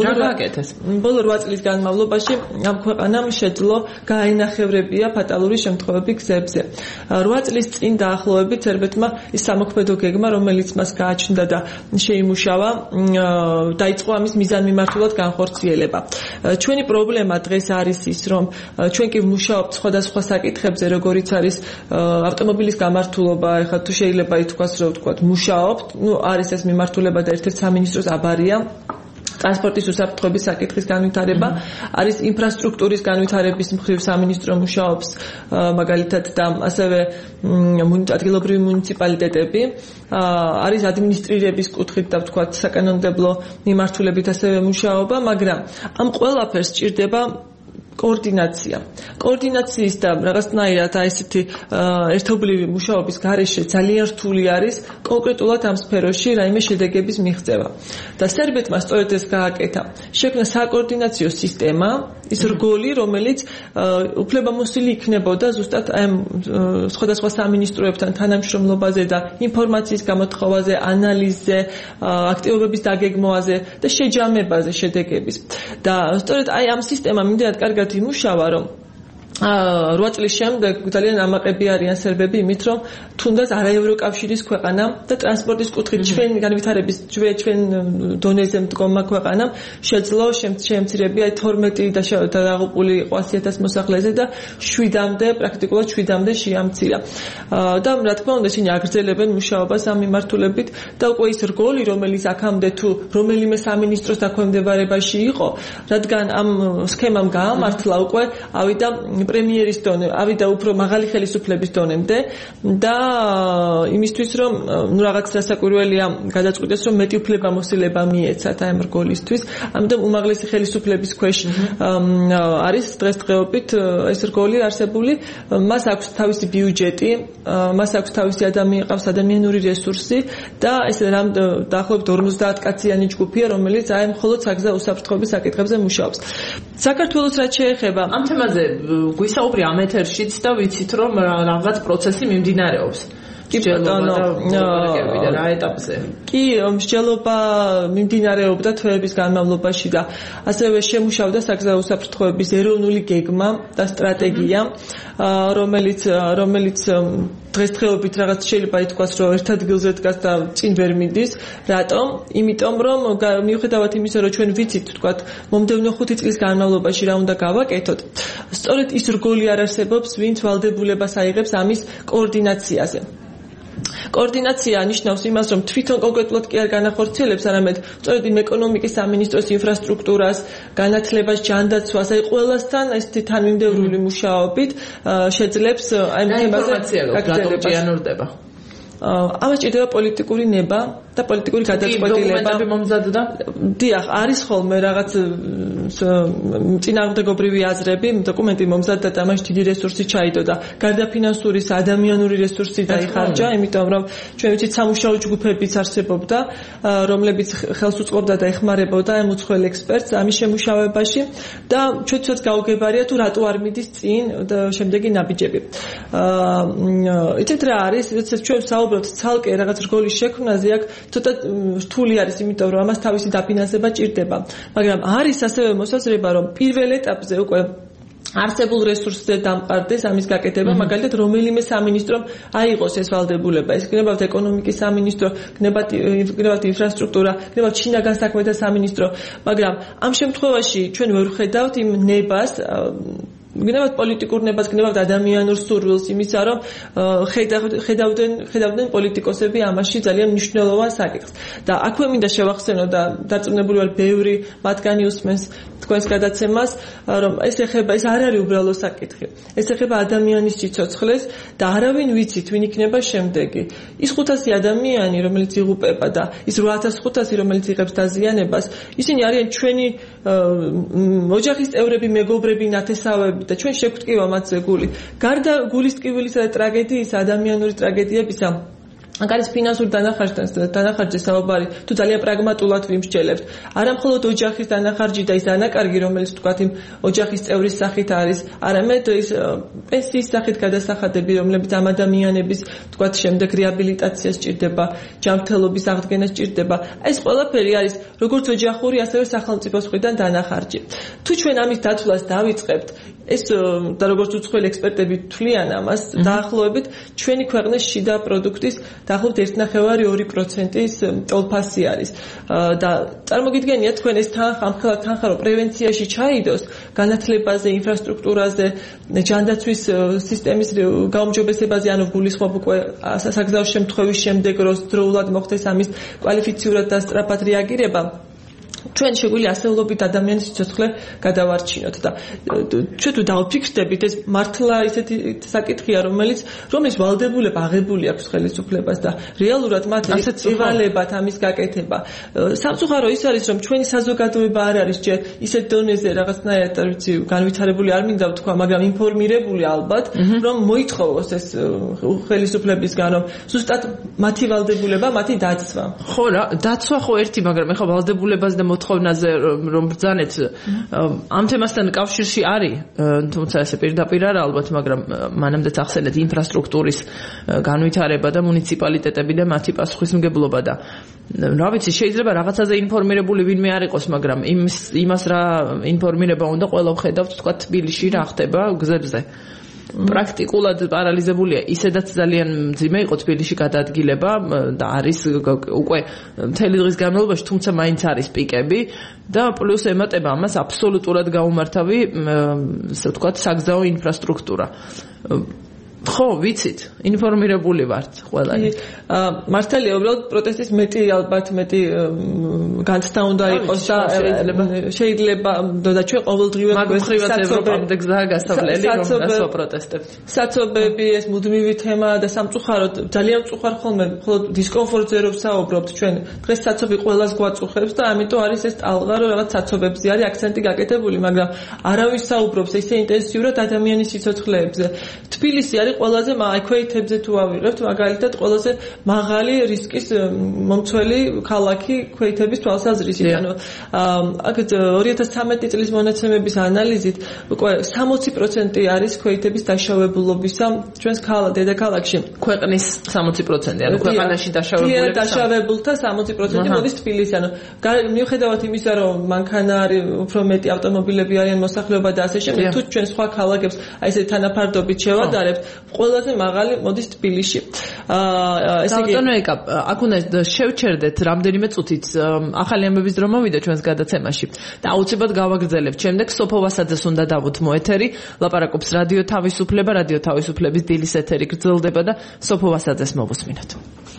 ბოლო რვა წლის განმავლობაში ამ ქვეყანამ შეძლო გააინახევრებია ფატალური შემთხვევები გზებზე. რვა წლის წინ დაახლოებით სერბეთმა ის სამოქმედო გეგმა, რომელიც მას გააჩნდა და შეიმუშავა, დაიწყო ამის მიზანმიმართულად განხორციელება. ჩვენი პრობლემა დღეს არის ის, რომ ჩვენ კი ვმუშაობთ სხვადასხვა საკითხებზე, როგორიც არის ავტომობილის გამართულობა, ეხლა თუ შეიძლება ითქვას, რომ ვთქვათ, მუშაობთ, ну არის ეს მიმართულება და ერთ-ერთ სამინისტროს აბარია. ტრანსპორტის უსაფრთხოების საკითხის განვითარება, არის ინფრასტრუქტურის განვითარების მხრივ სამინისტრო მუშაობს მაგალითად და ასევე ადგილობრივი მუნიციპალიტეტები, არის ადმინისტრირების კუთხით და ვთქვათ საკანონმდებლო მიმართულებით ასევე მუშაობა, მაგრამ ამ ყველაფერს სჭირდება კოორდინაცია. კოორდინაციის და რაღაცნაირად აი ესეთი ერთობლივი მუშაობის გარეშე ძალიან რთული არის კონკრეტულად ამ სფეროში რაიმე შედეგების მიღწევა. და სერბეთმა სწორედ ეს გააკეთა. შექმნა საკოორდინაციო სისტემა, ის რგოლი, რომელიც უფლებამოსილი იქნებოდა ზუსტად აი სხვადასხვა სამინისტროებთან თანამშრომლობაზე და ინფორმაციის გამოთხოვაზე, ანალიზზე, აქტივობების დაგეგმვაზე და შეჯამებაზე შედეგების. და სწორედ აი ამ სისტემამ იმდენად კარგად იმუშავა, რომ რვა წლის შემდეგ ძალიან ამაყები არიან სერბები იმით, რომ თუნდაც არაევროკავშირის ქვეყანა და ტრანსპორტის კუთხით ჩვენ განვითარების ჩვენ დონეზე მდგომა ქვეყანამ შეძლო შემცირებია თორმეტი დაღუპული იყო ასი ათას მოსახლეზე და შვიდამდე პრაქტიკულად შვიდამდე შეამცირა. და რა თქმა უნდა ისინი აგრძელებენ მუშაობას ამ მიმართულებით და უკვე ის რგოლი, რომელიც აქამდე თუ რომელიმე სამინისტროს დაქვემდებარებაში იყო, რადგან ამ სქემამ გაამართლა უკვე ავიდა პრემიერის დონე, ავიდა უფრო მაღალი ხელისუფლების დონემდე და იმისთვის რომ ნუ რაღაც დასაკვირველია გადაწყვიტეს რომ მეტი უფლებამოსილება მიეცათ აი ამ რგოლისთვის, ამიტომ უმაღლესი ხელისუფლების ქვეშ არის დღესდღეობით ეს რგოლი არსებული, მას აქვს თავისი ბიუჯეტი, მას აქვს თავისი ადამიანი, ადამიანური რესურსი და ეს რამ დაახლოებით ორმოცდაათ კაციანი ჯგუფია, რომელიც აი მხოლოდ საგზაო უსაფრთხოების საკითხებზე მუშაობს. საქართველოს რაც შეეხება ამ თემაზე გვისაუბრი ამ ეთერშიც და ვიცით რომ რაღაც პროცესი მიმდინარეობს. კი ბატონო, რა ეტაპზე? კი, მსჯელობა მიმდინარეობდა თვეების განმავლობაში და ასევე შემუშავდა საგზაო უსაფრთხოების ეროვნული გეგმა და სტრატეგია, რომელიც რომელიც დღესდღეობით რაღაც შეიძლება ითქვას, რომ ერთ ადგილზე დგას და წინ ვერ მიდის. რატომ? იმიტომ რომ მიუხედავად იმისა, რომ ჩვენ ვიცით, თქვათ, მომდევნო ხუთი წლის განმავლობაში რა უნდა გავაკეთოთ, სწორედ ის რგოლი არ არსებობს, ვინც ვალდებულებას აიღებს ამის კოორდინაციაზე. კოორდინაცია ნიშნავს იმას, რომ თვითონ კონკრეტულად კი არ განახორციელებს, არამედ სწორედ იმ ეკონომიკის სამინისტროს ინფრასტრუქტურას, განათლებას, ჯანდაცვას, აი ყველასთან ესეთი თანმიმდევრული მუშაობით შეძლებს აი ამ თემაზე გაგრძელება. ამას ჭირდება პოლიტიკური ნება და პოლიტიკური გადაწყვეტილება. მომზადდა? დიახ, არის ხოლმე რაღაც წინააღმდეგობრივი აზრები, დოკუმენტი მომზადდა და ამაში დიდი რესურსი ჩაიდო და გარდა ფინანსური, ადამიანური რესურსი დაიხარჯა, იმიტომ რომ ჩვენ ვიცით სამუშაო ჯგუფებიც არსებობდა, რომლებიც ხელს უწყობდა და ეხმარებოდა ამ უცხოელ ექსპერტს ამის შემუშავებაში და ჩვენ ცოტა გაუგებარია თუ რატო არ მიდის წინ და შემდეგი ნაბიჯები. აა იცით რა არის, როდესაც ჩვენ საუბრობთ ცალკე რაღაც რგოლის შექმნაზე, აქ ცოტა რთული არის, იმიტომ რომ ამას თავისი დაფინანსება ჭირდება. მაგრამ არის ასევე მოსაზრება, რომ პირველ ეტაპზე უკვე არსებულ რესურსზე დამყარდეს ამის გაკეთება, მაგალითად რომელიმე სამინისტრომ აიღოს ეს ვალდებულება. ეს გნებავთ ეკონომიკის სამინისტრო, გნებავთ გნებავთ ინფრასტრუქტურა, გნებავთ შინაგან საქმეთა სამინისტრო, მაგრამ ამ შემთხვევაში ჩვენ ვერ ვხედავთ იმ ნებას, გნებავთ პოლიტიკურ ნებას, გნებავთ ადამიანურ სურვილს იმისა, რომ ხედავდნენ ხედავდნენ პოლიტიკოსები ამაში ძალიან მნიშვნელოვან საკითხს. და აქვე მინდა შევახსენო და დარწმუნებული ვარ, ბევრი მათგანი უსმენს თქვენს გადაცემას, რომ ეს ეხება, ეს არ არის უბრალო საკითხი. ეს ეხება ადამიანის სიცოცხლეს და არავინ ვიცით, ვინ იქნება შემდეგი. ის ხუთასი ადამიანი, რომელიც იღუპება და ის რვა ათას ხუთასი, რომელიც იღებს დაზიანებას, ისინი არიან ჩვენი ოჯახის წევრები, მეგობრები, ნათესავები და ჩვენ შეგვტკივა მათზე გული. გარდა გულის ტკივილისა და ტრაგედიის, ადამიანური ტრაგედიებისა, აქ არის ფინანსური დანახარჯთან დანახარჯის საუბარი, თუ ძალიან პრაგმატულად ვიმსჯელებთ. არა მხოლოდ ოჯახის დანახარჯი და ის დანაკარგი, რომელიც თქვათ იმ ოჯახის წევრის სახით არის, არამედ ის პენსიის სახით გადასახადები, რომლებიც ამ ადამიანების თქვათ შემდეგ რეაბილიტაციას ჭირდება, ჯანმრთელობის აღდგენას ჭირდება. ეს ყველაფერი არის როგორც ოჯახური, ასევე სახელმწიფოს მხრიდან დანახარჯი. თუ ჩვენ ამის დათვლას დავიწყებთ, ეს და როგორც უცხოელი ექსპერტები თვლიან ამას, დაახლოებით ჩვენი ქვეყნის შიდა პროდუქტის დაახლოებით ერთი ნახევარი ორი პროცენტის ტოლფასი არის. და წარმოგიდგენიათ თქვენ ეს თანხა თანხა რომ პრევენციაში ჩაიდოს, განათლებაზე, ინფრასტრუქტურაზე, ჯანდაცვის სისტემის გაუმჯობესებაზე, ანუ გულისხმობ უკვე საგზაო შემთხვევის შემდეგ დროულად მოხდეს ამის კვალიფიციურად და სწრაფად რეაგირება. ჩვენ შეგვიძლია ასეულობით ადამიანის სიცოცხლე გადავარჩინოთ და ჩვენ თუ დავფიქრდებით, ეს მართლა ისეთი საკითხია, რომელიც რომლის ვალდებულება აღებული აქვს ხელისუფლებას და რეალურად მათ ევალებათ ამის გაკეთება. სამწუხარო ის არის, რომ ჩვენი საზოგადოება არ არის ჯერ ისეთ დონეზე რაღაცნაირად, ვიცი, განვითარებული არ მინდა ვთქვა, მაგრამ ინფორმირებული ალბათ, რომ მოითხოვოს ეს ხელისუფლებისგან, რომ ზუსტად მათი ვალდებულება, მათი დაცვა. ხო რა, დაცვა ხო ერთი, მაგრამ ეხლა ვალდებულებას და მოთხოვნაზე რომ ბრძანეთ ამ თემასთან კავშირში არის, თუმცა ესე პირდაპირ არა ალბათ, მაგრამ მანამდეც ახსენეთ ინფრასტრუქტურის განვითარება და მუნიციპალიტეტები და მათი პასუხისმგებლობა და რა ვიცი, შეიძლება რაღაცაზე ინფორმირებული ვინმე არ იყოს, მაგრამ იმას რა ინფორმირება უნდა ყველა ვხედავთ, თქვა თბილისში რა ხდება გზებზე. პრაქტიკულად პარალიზებულია. ისედაც ძალიან მძიმე იყო თბილისში გადაადგილება და არის უკვე მთელი დღის განმავლობაში, თუმცა მაინც არის პიკები და პლუს ემატება ამას აბსოლუტურად გაუმართავი, ასე ვთქვათ, საგზაო ინფრასტრუქტურა. ხო, ვიცით, ინფორმირებული ვართ ყველანი. მართალია, უბრალოდ პროტესტის მეტი ალბათ მეტი განცდა უნდა იყოს და შეიძლება და ჩვენ ყოველდღიურად გვესწრებთ ევროპამდე გზაა გასავლელი, რომ გასვა პროტესტებს. საცობები, ეს მუდმივი თემა და სამწუხაროდ ძალიან მწუხარ ხოლმე, მხოლოდ დისკომფორტზე რომ საუბრობთ, ჩვენ დღეს საცობი ყველას გვაწუხებს და ამიტომ არის ეს ტალღა, რომ რაღაც საცობებზე არის აქცენტი გაკეთებული, მაგრამ არავის საუბრობს ისე ინტენსიურად ადამიანის სიცოცხლეებზე. თბილისი არის ყველაზე აი ქვეითებზე თუ ავიღებთ, მაგალითად ყველაზე მაღალი რისკის მომცველი ქალაქი ქვეითების თვალსაზრისით. ანუ აქ ორი ათას თერთმეტი წლის მონაცემების ანალიზით უკვე სამოცი პროცენტი არის ქვეითების დაშავებულობისა ჩვენს ქალაქ დედაქალაქში. ქვეყნის სამოცი პროცენტი, ანუ ქვეყანაში დაშავებულების დაშავებულთა სამოცი პროცენტი მოდის თბილისში. ანუ მიუხედავად იმისა, რომ მანქანა არის უფრო მეტი ავტომობილები არიან მოსახლეობა და ასე შემდეგ, თუ ჩვენ სხვა ქალაქებს აი ესე თანაფარდობით შევადარებთ, ყველაზე მაღალი მოდის თბილისში. აა ესე იგი ბატონო ეკა, აქ უნდა შევჩერდეთ რამდენიმე წუთით ახალი ამბების დრო მოვიდა ჩვენს გადაცემაში და აუცილებლად გავაგრძელებთ. შემდეგ სოფო ვასაძეს უნდა დავუთმო ეთერი, ლაპარაკობს რადიო თავისუფლება, რადიო თავისუფლების დილის ეთერი გრძელდება და სოფო ვასაძეს მოვუსმინოთ.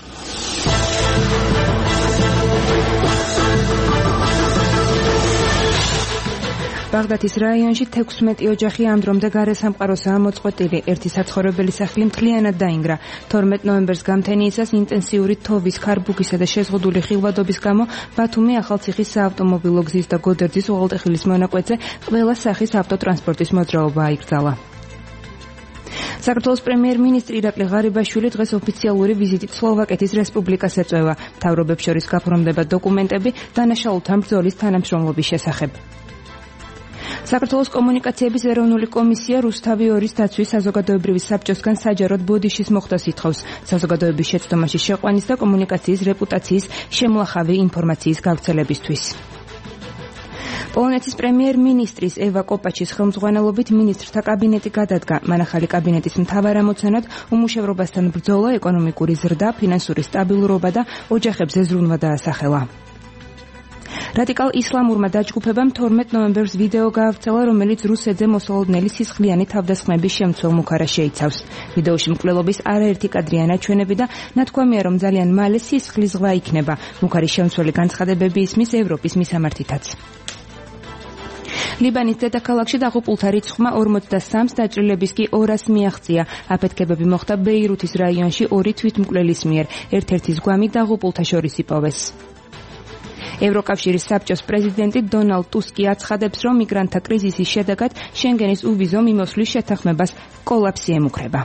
ბაღდათის რაიონში თექვსმეტი ოჯახი ამ დრომდე გარესამყაროსაა მოწყვეტილი. ერთი საცხოვრებელი სახლი მთლიანად დაინგრა. თორმეტ ნოემბერს გამთენიისას ინტენსიური თოვის, ქარბუქისა და შეზღუდული ხილვადობის გამო ბათუმი ახალციხის საავტომობილო გზის და გოდერძის უღელტეხილის მონაკვეთზე ყველა სახის ავტოტრანსპორტის მოძრაობა აიკრძალა. საქართველოს პრემიერ-მინისტრი ირაკლი ღარიბაშვილი დღეს ოფიციალური ვიზიტით სლოვაკეთის რესპუბლიკას ეწევა. მთავრობებს შორის გაფორმდება დოკუმენტები დანაშაულთან ბრძოლის თანამშრომლობის შესახებ. საქართველოს კომუნიკაციების ეროვნული კომისია რუსთავი ორის დაცვის საზოგადოებრივი საბჭოსგან საჯაროდ ბოდიშის მოხდას ითხოვს საზოგადოების შეცდომაში შეყვანის და კომუნიკაციის რეპუტაციის შემლახავი ინფორმაციის გავრცელებისთვის. პოლონეთის პრემიერ-მინისტრის ევა კოპაჩის ხელმძღვანელობით მინისტრთა კაბინეტი გადადგა. მან ახალი კაბინეტის მთავარ ამოცანად უმუშევრობასთან ბრძოლა, ეკონომიკური ზრდა, ფინანსური სტაბილურობა და ოჯახებზე ზრუნვა დაასახელა. რადიკალ ისლამურმა დაჯგუფებამ თორმეტ ნოემბერს ვიდეო გაავრცელა, რომელიც რუსეთზე მოსალოდნელი სისხლიანი თავდასხმების შემცველ მუქარას შეიცავს. ვიდეოში მკვლელობის არაერთი კადრია ნაჩვენები და ნათქვამია, რომ ძალიან მალე სისხლის ზღვა იქნება. მუქარის შემცველი განცხადებები ისმის ევროპის მისამართითაც. ლიბანის დედაქალაქში დაღუპულთა რიცხვმა ორმოცდასამს, დაჭრილების კი ორას მიაღწია. აფეთქებები მოხდა ბეირუთის რაიონში ორი თვითმკვლელის მიერ. ერთ-ერთის გვამი დაღუპულთა შორის იპოვეს. ევროკავშირის საბჭოს პრეზიდენტი დონალდ ტუსკი აცხადებს, რომ მიგრანტთა კრიზისის შედეგად შენგენის უვიზო მიმოსვლის შეთანხმებას კოლაფსი ემუქრება.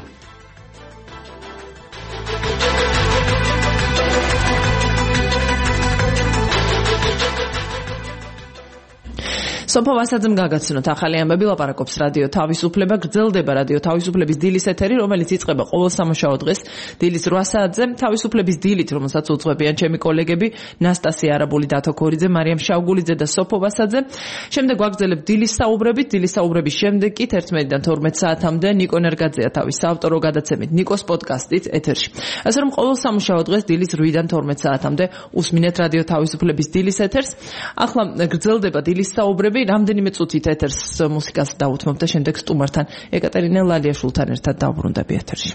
სოფო ვასაძემ გაგაცნოთ ახალი ამბები, ლაპარაკობს რადიო თავისუფლება, გრძელდება რადიო თავისუფლების დილის ეთერი, რომელიც იწყება ყოველ სამუშაო დღეს დილის რვა საათზე. თავისუფლების დილით, რომელსაც უძღვებიან ჩემი კოლეგები ნასტასია არაბული, დათო ქორიძე, მარიამ შავგულიძე და სოფო ვასაძე. შემდეგ ვაგრძელებთ დილის საუბრებით, დილის საუბრების შემდეგ კი თერთმეტიდან თორმეტ საათამდე ნიკო ნერგაძეა თავის საავტორო გადაცემით ნიკოს პოდკასტით ეთერში. ასე რომ ყოველ სამუშაო დღეს დილის რვიდან თორმეტ საათამდე უსმინეთ რადიო თავისუფლების დილის ეთერს. ახლა გრძელდება დილის საუბრები, რამდენიმე წუთით ეთერს მუსიკას დავუთმობ და შემდეგ სტუმართან ეკატერინე ლალიაშვილთან ერთად დავბრუნდები ეთერში.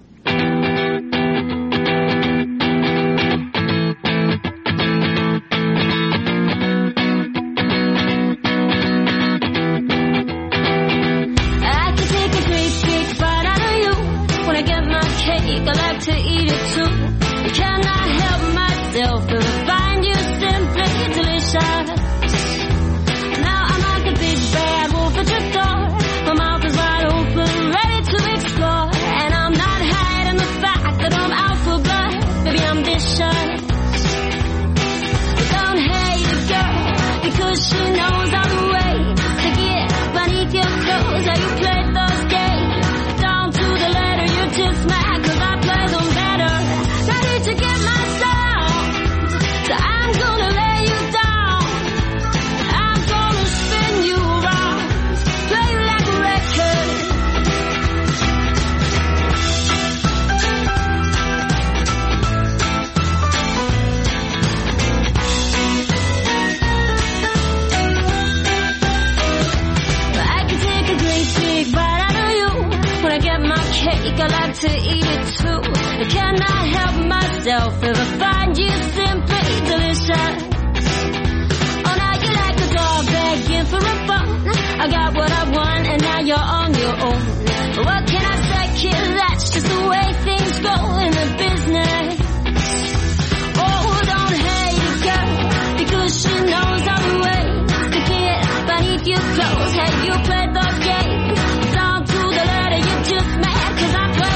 To eat it too. I cannot help myself if I find you simply delicious. Oh, now you're like a dog begging for a bone. I got what I want and now you're on your own. But what can I say, kid? That's just the way things go in the business. Oh, don't hate a girl because she knows all the ways to get beneath your clothes. Hey, you played those games down to the letter, you're just mad cause I play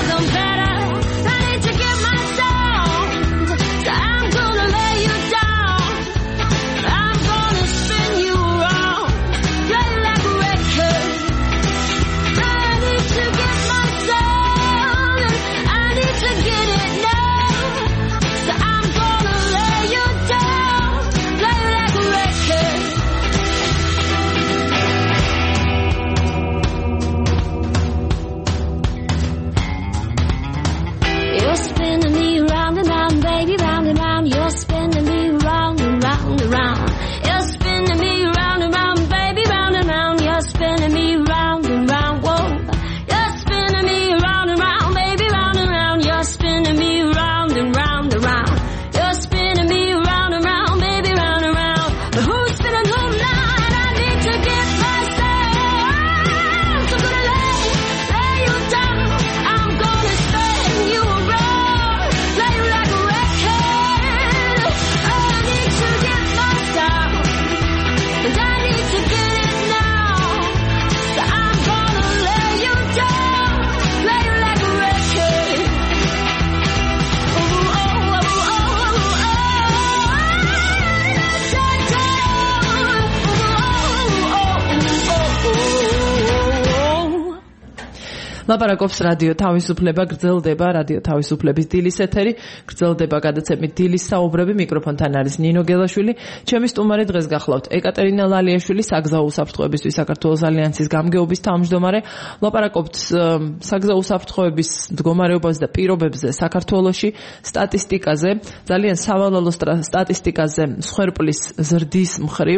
ლაპარაკობს რადიო თავისუფლება, გრძელდება რადიო თავისუფლების დილის ეთერი, გრძელდება გადაცემით დილის საუბრები, მიკროფონთან არის ნინო გელაშვილი. ჩემი სტუმარი დღეს გახლავთ ეკატერინა ლალიაშვილი, საგზაო უსაფრთხოებისთვის საქართველოს ალიანსის გამგეობის თავმჯდომარე. ლაპარაკობთ საგზაო უსაფრთხოების მდგომარეობაზე და პირობებზე საქართველოში, სტატისტიკაზე, ძალიან სავალალო სტატისტიკაზე მსხვერპლის ზრდის მხრივ.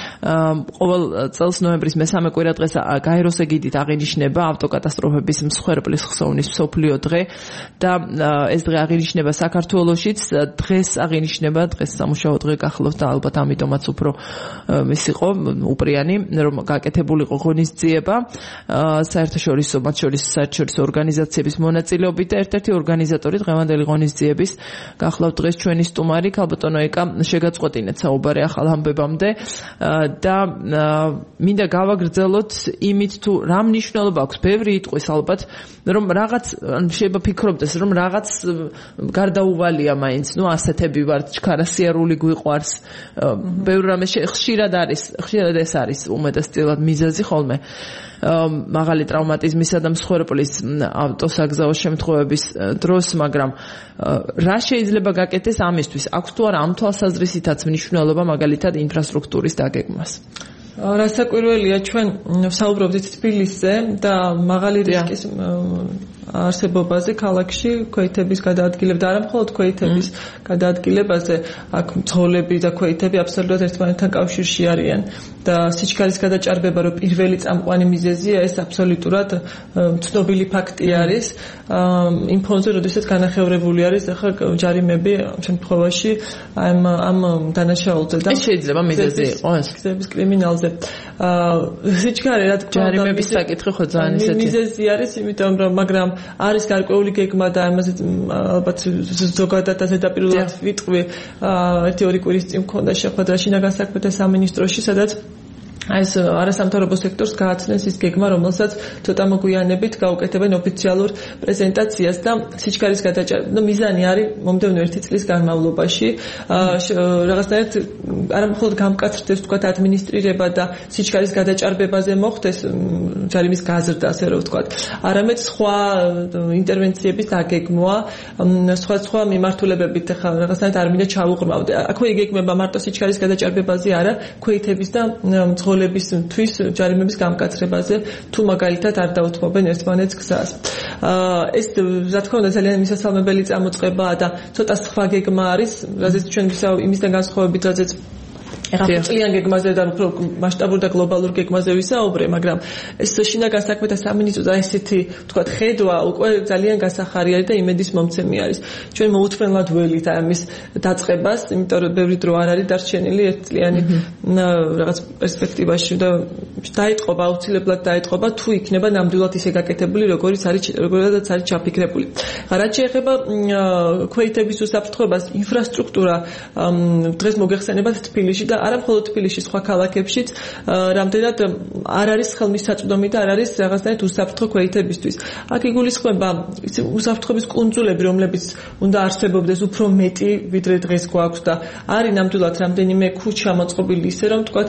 ყოველ წელს ნოემბრის მესამე კვირადღეს გაეროს ეგიდით აღინიშნება ავტოკატასტროფების მსხვერპლის ხსოვნის მსოფლიო დღე და ეს დღე აღინიშნება საქართველოშიც. დღეს აღინიშნება, დღეს სამუშაო დღე გახლავთ და ალბათ ამიტომაც უფრო ის იყო უპრიანი, რომ გაკეთებულიყო ღონისძიება საერთაშორისო, მათ შორის საერთაშორისო ორგანიზაციების მონაწილეობით და ერთ-ერთი ორგანიზატორი დღევანდელი ღონისძიების გახლავთ დღეს ჩვენი სტუმარი ქალბატონო ეკა შეგაწყვეტინეთ საუბარი ახალ ამბებამდე და მინდა გავაგრძელოთ იმით თუ რა მნიშვნელობა აქვს, ბევრი იტყვის ალბათ, რომ რაღაც შეიძლება ფიქრობდეს, რომ რაღაც გარდაუვალია მაინც, ნუ ასეთები ვართ, ჩქარასიარული გვიყვარს. ბევრი რამე ხშირად არის, ხშირად ეს არის უმეტესწილად მიზეზი ხოლმე. მაღალი ტრავმატიზმისა და მსხვერპლის ავტოსაგზაო შემთხვევების დროს, მაგრამ რა შეიძლება გაკეთდეს ამისთვის? აქვს თუ არა ამ თვალსაზრისითაც მნიშვნელობა მაგალითად ინფრასტრუქტურის დაგეგმას? რასაკვირველია, ჩვენ საუბრობდით თბილისზე და მაღალი რისკის არსებობაზე ქალაქში ქვეითების გადაადგილება და არა მხოლოდ ქვეითების გადაადგილებაზე, აქ მძღოლები და ქვეითები აბსოლუტურად ერთმანეთთან კავშირში არიან და სიჩქარის გადაჭარბება, რომ პირველი წამყვანი მიზეზია, ეს აბსოლუტურად ცნობილი ფაქტი არის. იმ ფონზე, როდესაც განახევრებული არის ახლა ჯარიმები შემთხვევაში ამ ამ დანაშაულზე და ეს შეიძლება მიზეზი იყოს გზების კრიმინალზე. სიჩქარე რა თქმა უნდა ჯარიმების საკითხი ხო ძალიან ისეთი მიზეზი არის, იმიტომ რომ მაგრამ არის გარკვეული გეგმა და ამაზე ალბათ ზოგადად ზედაპირულად ვიტყვი ერთი ორი კვირის წინ მქონდა შეხვედრა შინაგან საქმეთა სამინისტროში, სადაც აი ეს არასამთავრობო სექტორს გააცნეს ის გეგმა, რომელსაც ცოტა მოგვიანებით გაუკეთებენ ოფიციალურ პრეზენტაციას და სიჩქარის გადაჭარბება. მიზანი არის მომდევნო ერთი წლის განმავლობაში რაღაცნაირად არა მხოლოდ გამკაცრდეს თქვათ ადმინისტრირება და სიჩქარის გადაჭარბებაზე მოხდეს ჯარიმის გაზრდა, ასე რომ ვთქვათ, არამედ სხვა ინტერვენციების დაგეგმვა, სხვა სხვა მიმართულებებით ახლა რაღაცნაირად არ მინდა ჩავუყრმავდე. აქვე იგეგმება მარტო სიჩქარის გადაჭარბებაზე არა, ქვეითების და მძღოლებისთვის ჯარიმების გამკაცრებაზე, თუ მაგალითად არ დაუთმობენ ერთმანეთს გზას. ეს რა თქმა უნდა ძალიან მისასალმებელი წამოწყებაა და ცოტა სხვა გეგმა არის, რაზეც ჩვენ იმისგან განსხვავებით, რაზეც ეხლა წლიან გეგმაზე და უფრო მასშტაბურ და გლობალურ გეგმაზე ვისაუბრე, მაგრამ ეს შინაგან საქმეთა სამინისტროს და ესეთი ვთქვათ ხედვა უკვე ძალიან გასახარი არის და იმედის მომცემი არის. ჩვენ მოუთმენლად ველით ამის დაწყებას, იმიტომ რომ ბევრი დრო არ არის დარჩენილი ერთწლიანი რაღაც პერსპექტივაში და დაიწყობა, აუცილებლად დაიწყობა, თუ იქნება ნამდვილად ისე გაკეთებული, როგორიც არის როგორიც არის ჩაფიქრებული. რაც შეეხება ქვეითების უსაფრთხოებას, ინფრასტრუქტურა დღეს მოგეხსენებათ თბილისში და არა მხოლოდ თბილისში, სხვა ქალაქებშიც რამდენად არ არის ხელმისაწვდომი და არ არის რაღაცნაირად უსაფრთხო ქვეითებისთვის. აქ იგულისხმება უსაფრთხოების კუნძულები, რომლებიც უნდა არსებობდეს უფრო მეტი, ვიდრე დღეს გვაქვს და არის ნამდვილად რამდენიმე ქუჩა მოწყობილი ისე, რომ თქვათ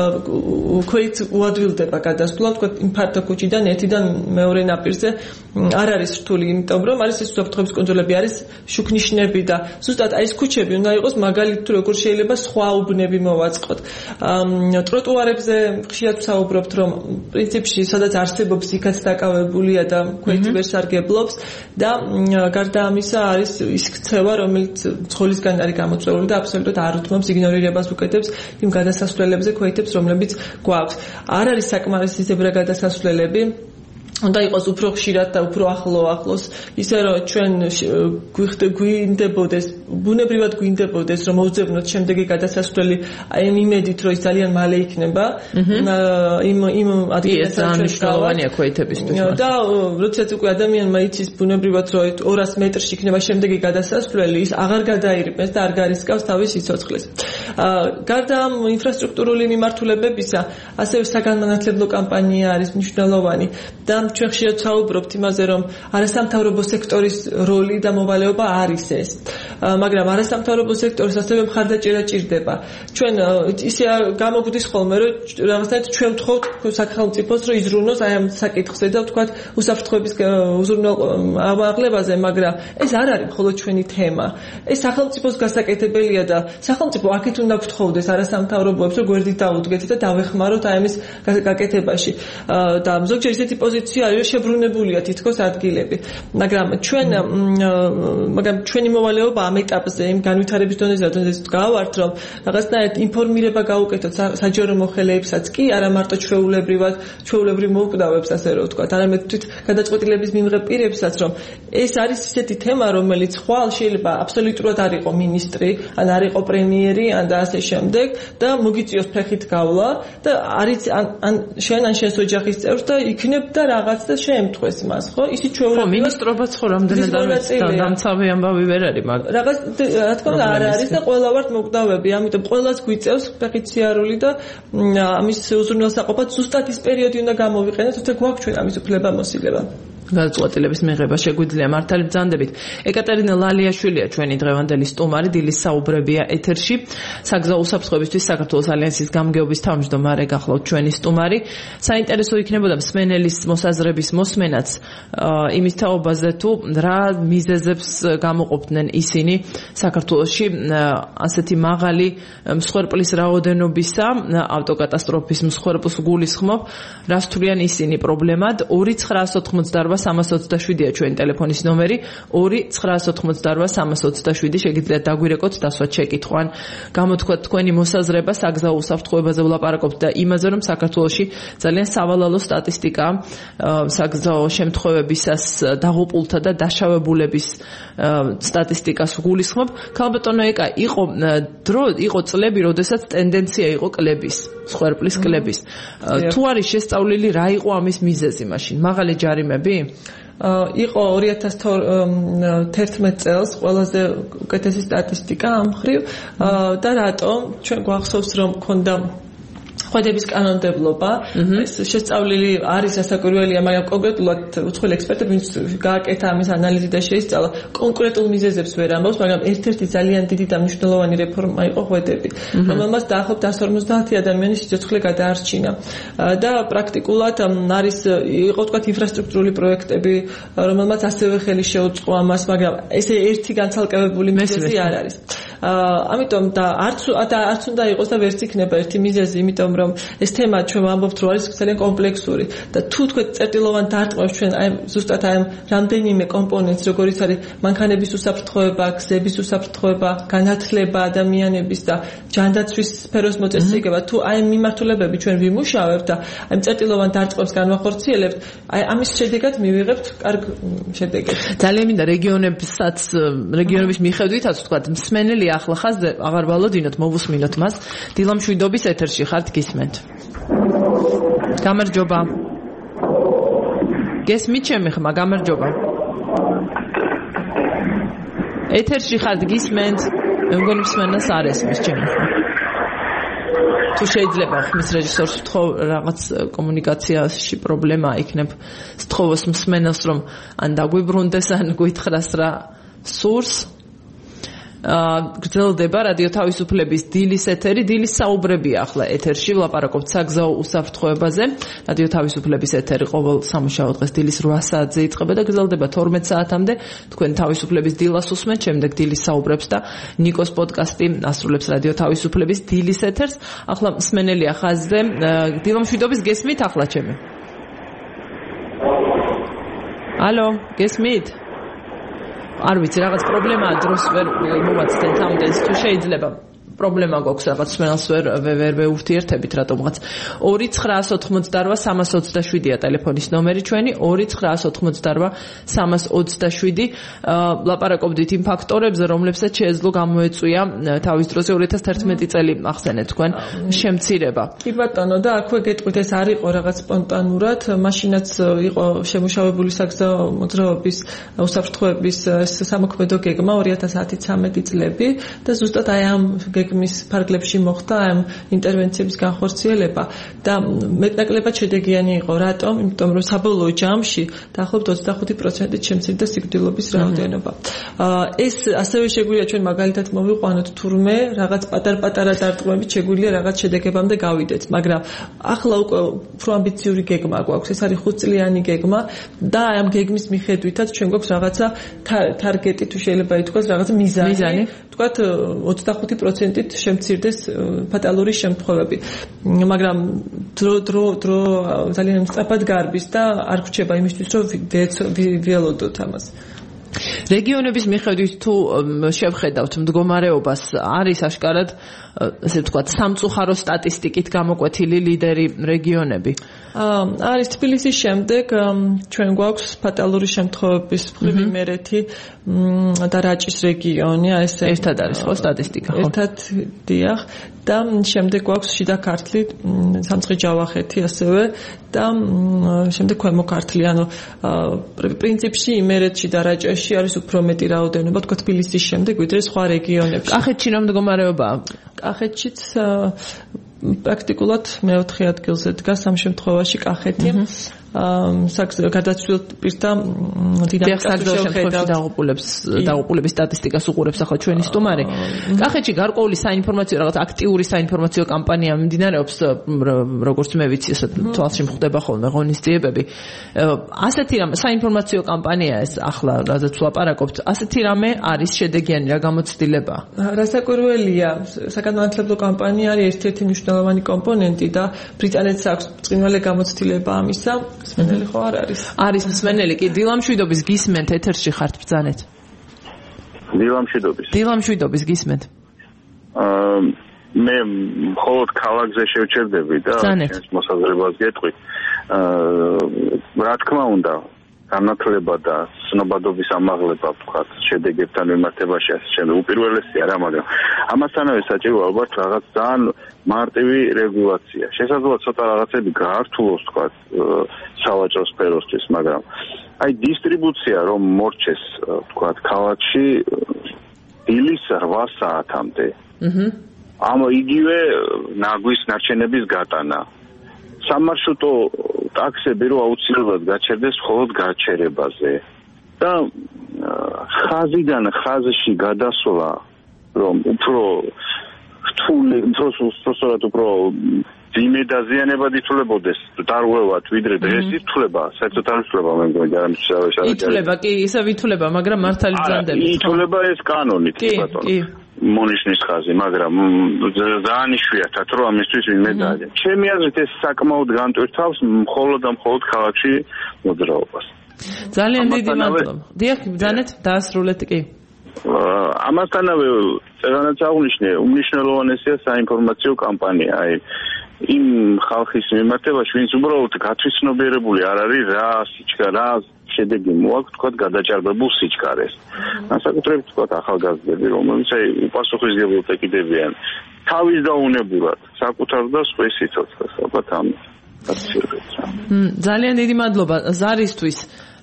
ქვეით უადვილდება გადასვლა, თქვათ ფართო ქუჩიდან ერთიდან მეორე ნაპირზე არ არის რთული, იმიტომ რომ არის ეს უსაფრთხოების კუნძულები, არის შუქნიშნები და ზუსტად აი ეს ქუჩები უნდა იყოს მაგალითად თუ როგორ შეიძლება სხვა უბნები მოვაწყოთ. ტროტუარებზე ხშირად ვსაუბრობთ, რომ პრინციპში სადაც არსებობს იქაც დაკავებულია და ქვეითი ვერ სარგებლობს და გარდა ამისა არის ის ქცევა, რომელიც ძღოლისგან არის გამოწვეული და აბსოლუტურად არ უთმობს, იგნორირებას უკეთებს იმ გადასასვლელებზე ქვეითებს, რომლებიც გვაქვს. არ არის საკმარისი ზებრა გადასასვლელები, უნდა იყოს უფრო ხშირად და უფრო ახლო ახლოს, ისე რომ ჩვენ გვინდებოდეს, ბუნებრივად გვინდებოდეს, რომ მოვძებნოთ შემდეგი გადასასვლელი აი იმ იმედით, რომ ის ძალიან მალე იქნება. იმ იმ ადგილას მნიშვნელოვანია ქვეითებისთვის. და როდესაც უკვე ადამიანმა იცის ბუნებრივად, რომ ორას მეტრში იქნება შემდეგი გადასასვლელი, ის აღარ გადაირბეს და არ გარისკავს თავის სიცოცხლეს. გარდა ამ ინფრასტრუქტურული მიმართულებებისა, ასევე საგანმანათლებლო კამპანია არის მნიშვნელოვანი და ჩვენ ხშირად ვსაუბრობთ იმაზე, რომ არასამთავრობო სექტორის როლი და მოვალეობა არის ეს. მაგრამ არასამთავრობო სექტორის ასევე მხარდაჭერა ჭირდება. ჩვენ ისე გამოგვდის ხოლმე, რომ რაღაცნაირად ჩვენ ვთხოვთ სახელმწიფოს, რომ იზრუნოს აი ამ საკითხზე და ვთქვათ უსაფრთხოების უზრუნველ ამაღლებაზე, მაგრამ ეს არ არის მხოლოდ ჩვენი თემა. ეს სახელმწიფოს გასაკეთებელია და სახელმწიფო აქეთ უნდა ვთხოვდეს არასამთავრობოებს, რომ გვერდით დაუდგეთ და დავეხმაროთ აი ამის გაკეთებაში. და ზოგჯერ ისეთი პოზიცია არის, შებრუნებულია თითქოს ადგილები. მაგრამ ჩვენ მაგრამ ჩვენი მოვალეობა ამ ეტაპზე, იმ განვითარების დონეზე, როდესაც გავართ, რომ რაღაცნაირად ინფორმირება გაუკეთოთ საჯარო მოხელეებსაც კი, არა მარტო ჩვეულებრივად, ჩვეულებრივ მოუკვდავებს, ასე რომ ვთქვათ, არამედ თვით გადაწყვეტილების მიმღებ პირებსაც, რომ ეს არის ისეთი თემა, რომელიც ხვალ შეიძლება აბსოლუტურად არ იყო მინისტრი, ან არ იყო პრემიერი, ან და ასე შემდეგ და მოგიწიოს ფეხით გავლა და არის ან შენ ან შენს ოჯახის წევრს და იქნებ და რაღაც და შეემთხვეს მას, ხო? ისიც ჩვეულებრივად ხო, მინისტრობაც ხო რამდენად არის დამცავი ამბავი ვერ არის, მაგრამ რაღაც რა თქმა უნდა არ არის და ყველა ვართ მოკვდავები, ამიტომ ყველას გვიწევს ფეხით სიარული და ამის უზრუნველსაყოფად ზუსტად ის პერიოდი უნდა გამოვიყენოთ, თორე გვაქვს ჩვენ ამის უფლებამოსილება. გადაწყვეტილების მიღება შეგვიძლია მართალი ბრძანდებით. ეკატერინა ლალიაშვილია ჩვენი დღევანდელი სტუმარი, დილის საუბრებია ეთერში. საგზაო უსაფრთხოებისთვის საქართველოს ალიანსის გამგეობის თავმჯდომარე გახლავთ ჩვენი სტუმარი. საინტერესო იქნებოდა მსმენელის მოსაზრების მოსმენაც იმის თაობაზე, თუ რა მიზეზებს გამოყოფდნენ ისინი საქართველოში ასეთი მაღალი მსხვერპლის რაოდენობისა, ავტოკატასტროფის მსხვერპლს გულისხმობ, რას თვლიან ისინი პრობლემად. ორი ცხრაასი ოცდაოთხი სამას ოცდაშვიდია ჩვენი ტელეფონის ნომერი, ორი ცხრაასი ოცდაოთხი სამას ოცდაშვიდი შეგიძლიათ დაგვირეკოთ, დასვათ შეკითხვა ან გამოთქვათ თქვენი მოსაზრება საგზაო უსაფრთხოებაზე ვლაპარაკობთ და იმაზე, რომ საქართველოში ძალიან სავალალო სტატისტიკაა საგზაო შემთხვევებისას დაღუპულთა და დაშავებულების სტატისტიკას გულისხმობ. ქალბატონო ეკა, იყო დრო, იყო წლები, როდესაც ტენდენცია იყო კლების, მსხვერპლის კლების. თუ არის შესწავლილი, რა იყო ამის მიზეზი მაშინ? მაღალი ჯარიმები? იყო ორი ათას თერთმეტ წელს ყველაზე უკეთესი სტატისტიკა ამ მხრივ და რატომ? ჩვენ გვახსოვს, რომ მქონდა ხვედების კანონმდებლობა, ეს შესწავლილი არის ასაკვირველია, მაგრამ კონკრეტულად უცხოელი ექსპერტები, ვინც გააკეთა ამის ანალიზი და შეისწავლა, კონკრეტულ მიზეზებს ვერ ამბობს, მაგრამ ერთ-ერთი ძალიან დიდი და მნიშვნელოვანი რეფორმა იყო ხვედები, რომელმაც დაახლოებით εκατს ორმოცდაათი ადამიანის სიცოცხლე გადაარჩინა. და პრაქტიკულად არის იყო თქვა ინფრასტრუქტურული პროექტები, რომელმაც ასევე ხელი შეუწყო ამას, მაგრამ ესე ერთი განცალკევებული მიზეზი არ არის. ამიტომ და არც და არც უნდა იყოს და ვერც იქნება ერთი მიზეზი, იმიტომ რომ ეს თემა ჩვენ ვამბობთ, რომ არის ძალიან კომპლექსური და თუ თქვენ წერტილოვან დარტყმებს ჩვენ აი ზუსტად აი რამდენიმე კომპონენტს, როგორიც არის მანქანების უსაფრთხოება, გზების უსაფრთხოება, განათლება ადამიანების და ჯანდაცვის სფეროს მოწესრიგება, თუ აი მიმართულებები ჩვენ ვიმუშავებთ და აი წერტილოვან დარტყმებს განვახორციელებთ, აი ამის შედეგად მივიღებთ კარგ შედეგებს. ძალიან მინდა რეგიონებსაც, რეგიონების მიხედვითაც ვთქვათ, მსმენელი ახლა ხაზზე აღარ ვალოდინოთ, მოვუსმინოთ მას. დილამშვიდობის ეთერში ხართ, გისმენთ. გამარჯობა. გესმით ჩემი ხმა, გამარჯობა. ეთერში ხართ, გისმენთ. მე მგონი მსმენელს არ ესმის ჩემი ხმა. თუ შეიძლება ხმის რეჟისორს ვთხოვ, რაღაც კომუნიკაციაში პრობლემა იქნებ, სთხოვოს მსმენელს, რომ ან დაგვიბრუნდეს, ან გითხრას რა სურს. გრძელდება რადიო თავისუფლების დილის ეთერი, დილის საუბრებია ახლა ეთერში, ვლაპარაკობთ საგზაო უსაფრთხოებაზე. რადიო თავისუფლების ეთერი ყოველ სამუშაო დღეს დილის რვა საათზე იწყება და გრძელდება თორმეტ საათამდე. თქვენ თავისუფლების დილას უსმენთ, შემდეგ დილის საუბრებს და ნიკოს პოდკასტი ასრულებს რადიო თავისუფლების დილის ეთერს. ახლა მსმენელია ხაზზე. დილამშვიდობის, გესმით ახლა ჩემი? ალო, გესმით? არ ვიცი, რაღაც პრობლემაა, დროს ვერ მოვაცდეთ ამდენს, თუ შეიძლება პრობლემა გვაქვს რაღაც მსმენელს ვერ ვერ ვურთიერთებით რატომღაც. ორი ცხრაასი ოცდაოთხი სამას ოცდაშვიდია ტელეფონის ნომერი ჩვენი, ორი ცხრაასი ოცდაოთხი სამას ოცდაშვიდი. ლაპარაკობდით იმ ფაქტორებზე, რომლებსაც შეეძლო გამოეწვია თავის დროზე ორი ათას თერთმეტი წელი ახსენეთ თქვენ შემცირება. კი ბატონო, და აქვე გეტყვით, ეს არ იყო რაღაც სპონტანურად, მაშინაც იყო შემუშავებული საგზაო მოძრაობის უსაფრთხოების სამოქმედო გეგმა ორი ათას ათი-ცამეტი წლები და ზუსტად აი ამ გეგმის ფარგლებში მოხდა ამ ინტერვენციების განხორციელება და მეტნაკლებად შედეგიანი იყო. რატომ? იმიტომ რომ საბოლოო ჯამში დაახლოებით ოცდახუთი პროცენტით შემცირდა სიკვდილობის რაოდენობა. ეს ასევე შეგვიძლია ჩვენ მაგალითად მოვიყვანოთ თურმე რაღაც პატარ-პატარა დარტყმებით შეგვიძლია რაღაც შედეგებამდე გავიდეთ, მაგრამ ახლა უკვე უფრო ამბიციური გეგმა გვაქვს. ეს არის ხუთწლიანი გეგმა და ამ გეგმის მიხედვითაც ჩვენ გვაქვს რაღაცა თარგეტი თუ შეიძლება ითქვას, რაღაცა მიზანი, თქვათ ოცდახუთი პროცენტით შემცირდეს ფატალური შემთხვევები. მაგრამ დრო დრო დრო ძალიან სწრაფად გარბის და არ გვჩება იმისთვის, რომ ველოდოთ ამას. რეგიონების მიხედვით თუ შევხედავთ მდგომარეობას, არის აშკარად ესე ვთქვათ სამწუხარო სტატისტიკით გამოკვეთილი ლიდერი რეგიონები? არის თბილისის შემდეგ ჩვენ გვაქვს ფატალური შემთხვევების მხრივ იმერეთი და რაჭის რეგიონი, ეს ერთად არის ხო სტატისტიკა? ერთად დიახ და შემდეგ გვაქვს შიდა ქართლი, სამცხე-ჯავახეთი ასევე და შემდეგ ქვემო ქართლი. ანუ პრინციპში იმერეთში და რაჭაში არის უფრო მეტი რაოდენობა, თქვა თბილისის შემდეგ, ვიდრე სხვა რეგიონებში. კახეთში რა მდგომარეობაა? კახეთშიც პრაქტიკულად მეოთხე ადგილზე დგას ამ შემთხვევაში კახეთი. გადაცვლილ პირთა დინამიკას შეხედავთ დაღუპულებს დაღუპულების სტატისტიკას უყურებს ახლა ჩვენი სტუმარი. კახეთში გარკვეული საინფორმაციო რაღაც აქტიური საინფორმაციო კამპანია მიმდინარეობს, როგორც მე ვიცი, ესე თვალში მხდება ხოლმე ღონისძიებები. ასეთი რამე საინფორმაციო კამპანია ეს ახლა რაზეც ვლაპარაკობთ, ასეთი რამე არის შედეგიანი რა გამოცდილება? რასაკვირველია, საგანმანათლებლო კამპანია არის ერთ-ერთი მნიშვნელოვანი კომპონენტი და ბრიტანეთს აქვს ბრწყინვალე გამოცდილება ამისა. მსმენელი ხო არ არის? არის მსმენელი კი. დილამშვიდობის გისმენთ, ეთერში ხართ ბრძანეთ. დილამშვიდობის. დილამშვიდობის გისმენთ. აა მე მხოლოდ ქალაქზე შევჩერდები და ჩვენს მოსაზრებას გეტყვით. აა რა თქმა უნდა, განათლება და ცნობადობის ამაღლება ვთქვათ, შედეგებთან მიმართებაში ასე შემდეგ უპირველესია რა, მაგრამ ამასთანავე საჭიროა ალბათ რაღაც ძალიან მარტივი რეგულაცია. შესაძლოა ცოტა რაღაცები გაართულოს ვთქვათ სავაჭრო სფეროსთვის, მაგრამ აი დისტრიბუცია რომ მორჩეს ვთქვათ ქალაქში დილის რვა საათამდე. აჰა. ამ იგივე ნაგვის ნარჩენების გატანა. სამარშრუტო ტაქსები რო აუცილებლად გაჩერდეს მხოლოდ გაჩერებაზე და ხაზიდან ხაზში გადასვლა რომ უფრო რთული, უბრალოდ უფრო ძიმე დაზიანებად ითვლებოდეს დარღვევად ვიდრე დღეს ითვლება, საერთოდ არ ითვლება მე მგონი არ ამის ითვლება კი, ისევ ითვლება, მაგრამ მართალი ბრძანდებით. ითვლება ეს კანონით, კი ბატონო. მონიშნის ხაზი, მაგრამ ძალიან იშვიათად რომ ამისთვის ვინმე დააჯა. ჩემი აზრით ეს საკმაოდ განტვირთავს მხოლოდ და მხოლოდ ქალაქში მოძრაობას. ძალიან დიდი მადლობა. დიახ, ბრძანეთ, დაასრულეთ კი. ამასთანავე წეგანაც აღნიშნე, უმნიშვნელოვანესია საინფორმაციო კამპანია, აი იმ ხალხის მიმართებაში, ვინც უბრალოდ გათვითცნობიერებული არ არის რა სიჩქარე, რა შედეგი მოაქვს, თქვათ, გადაჭარბებულ სიჩქარეს. განსაკუთრებით, თქვათ, ახალგაზრდები, რომელიც აი უპასუხისმგებლად ეკიდებიან თავის დაუნებურად, საკუთარ და სხვის სიცოცხლეს, ალბათ ამ გაცილებით. ძალიან დიდი მადლობა ზარისთვის.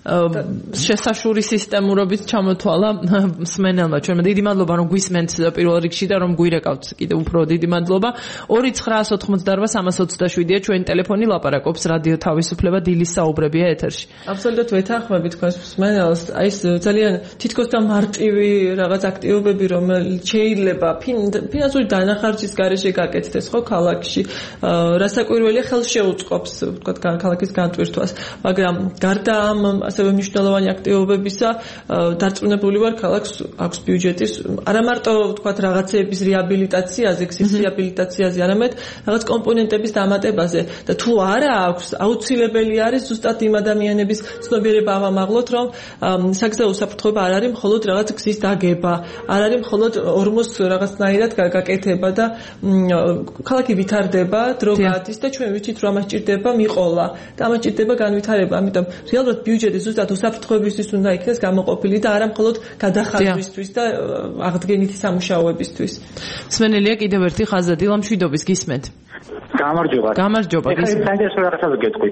შესაშური სისტემურობით ჩამოთვალა მსმენელმა ჩვენმა. დიდი მადლობა რომ გვისმენთ პირველ რიგში და რომ გვირეკავთ კიდევ უფრო დიდი მადლობა. ორი ცხრაას ოთხმოცდარვა სამას ოცდაშვიდია ჩვენი ტელეფონი, ლაპარაკობს რადიო თავისუფლება, დილის საუბრებია ეთერში. აბსოლუტურად ვეთანხმები თქვენს მსმენელს. აი ეს ძალიან თითქოს და მარტივი რაღაც აქტივობები, რომელიც შეიძლება ფინანსური დანახარჯის გარეშე გაკეთდეს ხო ქალაქში. რასაკვირველია ხელს შეუწყობს თქვა ქალაქის განტვირთვას, მაგრამ გარდა ამ ასევე მნიშვნელოვანი აქტივობებისა დარწმუნებული ვარ ქალაქს აქვს ბიუჯეტის არა მარტო ვთქვათ რაღაცების რეაბილიტაციაზე, გზის რეაბილიტაციაზე, არამედ რაღაც კომპონენტების დამატებაზე და თუ არა აქვს, აუცილებელი არის ზუსტად იმ ადამიანების ცნობიერება ამაღლოთ, რომ საგზაო უსაფრთხოება არ არის მხოლოდ რაღაც გზის დაგება, არ არის მხოლოდ ორმოს რაღაცნაირად გაკეთება და ქალაქი ვითარდება, დრო გადის და ჩვენ ვიცით რომ ამას ჭირდება მიყოლა და ამას ჭირდება განვითარება, ამიტომ რეალურად ბიუჯეტი ზუსტად უსაფრთხოებისთვის უნდა იქნეს გამოყოფილი და არა მხოლოდ გადახარვისთვის და აღდგენითი სამუშაოებისთვის. მსმენელია კიდევ ერთი ხაზი დილამშვიდობის გისმენთ. გამარჯობა. გამარჯობა. ეხლა საინტერესო რაღაცას გეტყვით.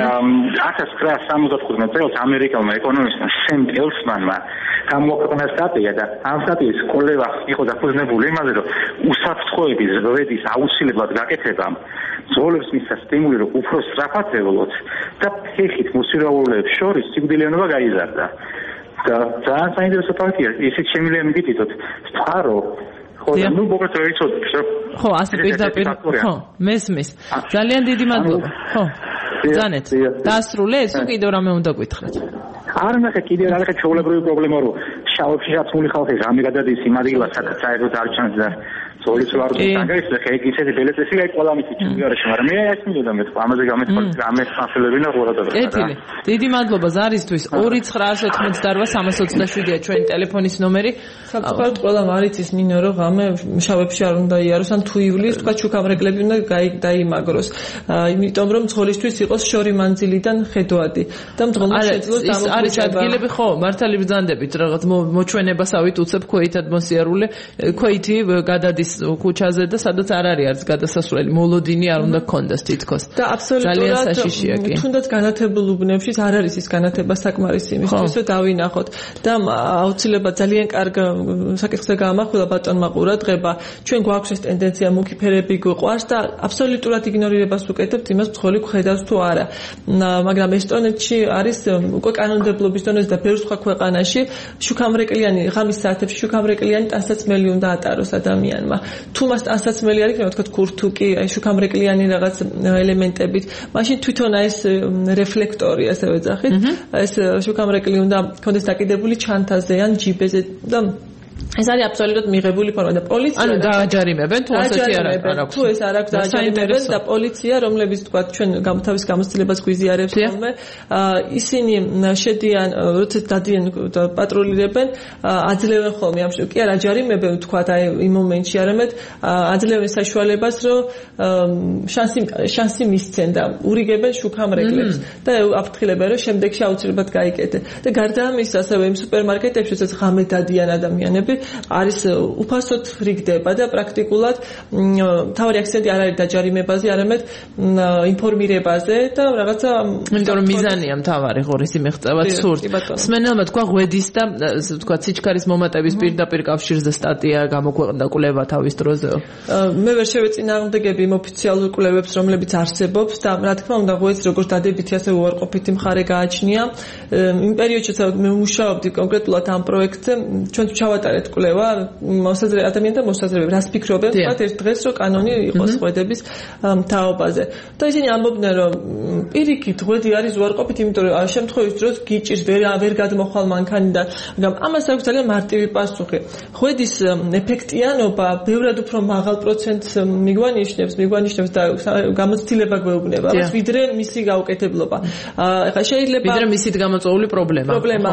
ათას ცხრაასი სამოცდათხუთმეტ წელს ამერიკელმა ეკონომისტმა სემ ელსმანმა გამოაქვეყნა სტატია და ამ სტატიის კვლევა იყო დაფუძნებული იმაზე, რომ უსაფრთხოების ზღვედის აუცილებლად გაკეთებამ ძღოლებს მისცა სტიმული, რომ უფრო სწრაფად ევლოთ და ფეხით მოსირავულეებს შორის სიკვდილიანობა გაიზარდა. და ძალიან საინტერესო ფაქტია, ისიც შემიძლია მიგითითოთ, წყარო ხო, ნუ მოგეთ რა იცოდეთ, ხო, ასე პირდაპირ, ხო, მესმის. ძალიან დიდი მადლობა. ხო. ბრძანეთ. დაასრულეთ, თუ კიდევ რამე უნდა გითხრათ. არ ნახე კიდევ რა ხე ჩაულებრივი პრობლემა რო შავებში შაცმული ხალხი რამე გადადის იმ ადგილას სადაც საერთოდ არ ჩანს და ზოლის ვარ დაგაიხსნა ხე ისეთი ბელეწესი აი ყველა მითი ჩიგარაში მაგრამ მე ეს მინდოდა მე ამაზე გამეთქვა რამე ხასელებინა ყურადღება კეთილი დიდი მადლობა ზარისთვის ორი ცხრაას ოთხმოცდაოთხ სამას ოცდაშვიდია ჩვენი ტელეფონის ნომერი საფრთხოდ ყველა მარიცის ნინო რომ ღამე შავებში არ უნდა იაროს ან თუ ივლის თქვა ჩუქამრეკლები უნდა დაიმაგროს იმიტომ რომ ძღოლისთვის იყოს შორი მანძილიდან ხედვადი და მძღოლმა შეძლოს დამოუკიდებლობა არის ადგილები ხო მართალი ბრძანდებით რაღაც მოჩვენებასავით უცებ ქვეით ატმოსფერული ქვეითი გადადის ქუჩაზე და სადაც არ არის არც გადასასვლელი მოლოდინი არ უნდა გქონდეს თითქოს და აბსოლუტურად თუნდაც განათებულ უბნებში არ არის ის განათება საკმარისი იმისთვის რომ დავინახოთ და აუცილებლად ძალიან კარგ საკითხზე გაამახვილა ბატონმა ყურადღება ჩვენ გვაქვს ეს ტენდენცია მუქი ფერები გვყვარს და აბსოლუტურად იგნორირებას ვუკეთებთ იმას მსხვილი ხედავს თუ არა მაგრამ ესტონეთში არის უკვე კანონმდებლობის დონეზე და ბევრ სხვა ქვეყანაში შუქამრეკლიანი ღამის საათებში შუქამრეკლიანი ტანსაცმელი უნდა ატაროს ადამიანმა თუ მას ტანსაცმელი არ იქნება თქვა ქურთუკი აი შუქამრეკლიანი რაღაც ელემენტებით მაშინ თვითონ ეს რეფლექტორი ასე ვეძახით ეს შუქამრეკლი უნდა კონდეს დაკიდებული ჩანთაზე ან ჯიბეზე და ეს არის აბსოლუტურად მიღებული ფორმა და პოლიცია ანუ დააჯარიმებენ თუ ასეთი არ აქვს თუ ეს არ აქვს დააჯარიმებენ და პოლიცია რომლებიც თქვა ჩვენ გამთავის გამოცდილებას გვიზიარებს ხოლმე ისინი შედიან როცა დადიან პატრულირებენ აძლევენ ხოლმე ამ კი არ აჯარიმებენ თქვა აი იმ მომენტში არამედ აძლევენ საშუალებას რომ შანსი შანსი მისცენ და ურიგებენ შუქამრეკლებს და აფრთხილებენ რომ შემდეგში აუცილებლად გაიკეთე და გარდა ამისა ასევე იმ სუპერმარკეტებში სადაც ღამე დადიან ადამიანები არის უფასოდ რიგდება და პრაქტიკულად თავი აქცენტი არ არის დაჯარიმებაზე, არამედ ინფორმირებაზე და რაღაცა იმიტომ რომ მიზანია მთავარი ღორისი მიღწევა სურთ. სმენელმა თქვა ღვედის და თქვა სიჩქარის მომატების პირდაპირ კავშირზე სტატია გამოქვეყნდა კვლევა თავის დროზეო. მე ვერ შევეწინააღმდეგები იმ ოფიციალურ კვლევებს, რომლებიც არსებობს და რა თქმა უნდა ღვედს როგორც დადებითი ასე უარყოფითი მხარე გააჩნია. იმ პერიოდში მე მუშაობდი კონკრეტულად ამ პროექტზე, ჩვენ ჩავატარეთ კვლევა მოსაზრე ადამიანთა მოსაზრებები რას ფიქრობენ თქვათ ერთ დღეს რომ კანონი იყოს ღვედების თაობაზე და ისინი ამბობდნენ რომ პირიქით ღვედი არის უარყოფით იმიტომ რომ შემთხვევის დროს გიჭირს ვერ ვერ გადმოხვალ მანქანიდან მაგრამ ამას აქვს ძალიან მარტივი პასუხი ღვედის ეფექტიანობა ბევრად უფრო მაღალ პროცენტს მიგვანიშნებს მიგვანიშნებს და გამოცდილება გვეუბნება ამას ვიდრე მისი გაუკეთებლობა ეხლა შეიძლება ვიდრე მისით გამოწვეული პრობლემა პრობლემა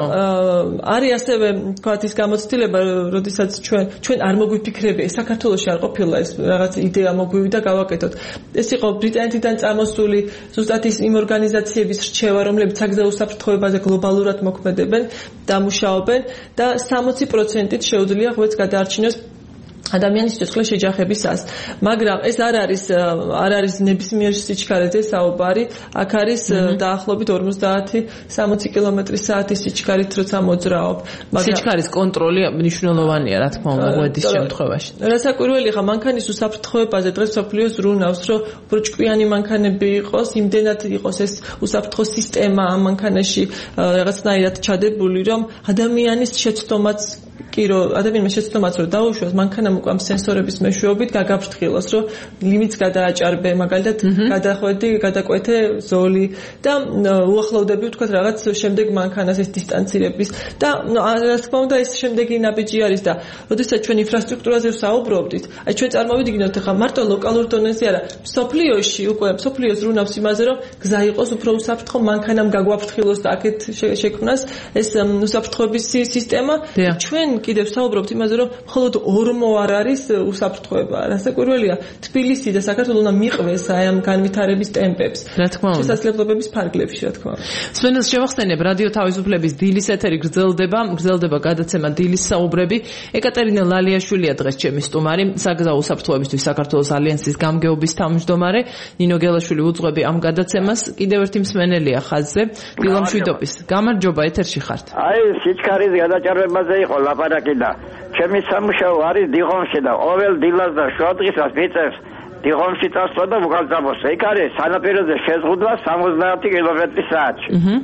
არის ასევე თქვათ ის გამოცდილება როდესაც ჩვენ ჩვენ არ მოგვიფიქრებია საქართველოში არ ყოფილა ეს რაღაც იდეა მოგვივიდა გავაკეთოთ ეს იყო ბრიტანეთიდან წამოსული ზუსტად ის იმ ორგანიზაციების რჩევა რომლებიც საგზაო უსაფრთხოებაზე გლობალურად მოქმედებენ და მუშაობენ და სამოცი პროცენტით შეუძლია ღვედს გადაარჩინოს ადამიანის სიცოცხლე შეჯახებისას მაგრამ ეს არ არის არ არის ნებისმიერ სიჩქარეზე საუბარი აქ არის დაახლოებით ორმოცდაათი სამოცი კილომეტრის საათის სიჩქარით როცა მოძრაობ მაგრამ სიჩქარის კონტროლი მნიშვნელოვანია რა თქმა უნდა ღვედის შემთხვევაში რასაკვირველია ხა მანქანის უსაფრთხოებაზე დღეს სოფლიოს რუნავს რომ ბრჭკვიანი მანქანები იყოს იმდენად იყოს ეს უსაფრთხო სისტემა ამ მანქანაში რაღაცნაირად ჩადებული რომ ადამიანის შეცდომაც კი რომ ადამიანმა შეცდომაც რომ დაუშვას მანქანამ უკვე სენსორების მეშვეობით გაგაფრთხილოს რომ ლიმიტს გადააჭარბე მაგალითად გადახვედი გადაკვეთე ზოლი და უახლოვდები ვთქვათ რაღაც შემდეგ მანქანას ეს დისტანცირების და რა თქმა უნდა ეს შემდეგი ნაბიჯი არის და როდესაც ჩვენ ინფრასტრუქტურაზე ვსაუბრობდით აი ჩვენ წარმოვიდგინოთ ახლა მარტო ლოკალურ დონეზე არა სოფლიოში უკვე სოფლიოს რუნავს იმაზე რომ გზა იყოს უფრო უსაფრთხო მანქანამ გაგვაფრთხილოს და აქეთ შექმნას ეს უსაფრთხოების სისტემა ჩვენ კიდევ საუბრობთ იმაზე, რომ მხოლოდ ორმო არ არის უსაფრთხოება. რასაკვირველია, თბილისი და საქართველო უნდა მიყვეს აი ამ განვითარების ტემპებს. რა თქმა უნდა. შესაძლებლობების ფარგლებში, რა თქმა უნდა. სვენელს შევახსენებ, რადიო თავისუფლების დილის ეთერი გრძელდება, გრძელდება გადაცემა დილის საუბრები. ეკატერინე ლალიაშვილია დღეს ჩემი სტუმარი, საგზაო უსაფრთხოებისთვის საქართველოს ალიანსის გამგეობის თავმჯდომარე. ნინო გელაშვილი უძღვები ამ გადაცემას. კიდევ ერთი მსმენელია ხაზზე, დილა მშვიდობის. გამარჯობა, ეთერში ხართ. აი, სიჩქარის გადაჭარბებაზე იყო ლაპარაკი და ჩემი სამუშაო არის დიღომში და ყოველ დილას და შუადღისას მიწევს დიღომში წასვლა და ვუღალწამოს. იქ არის სანაპიროზე შეზღუდვა სამოცდაათი კილომეტრი საათში.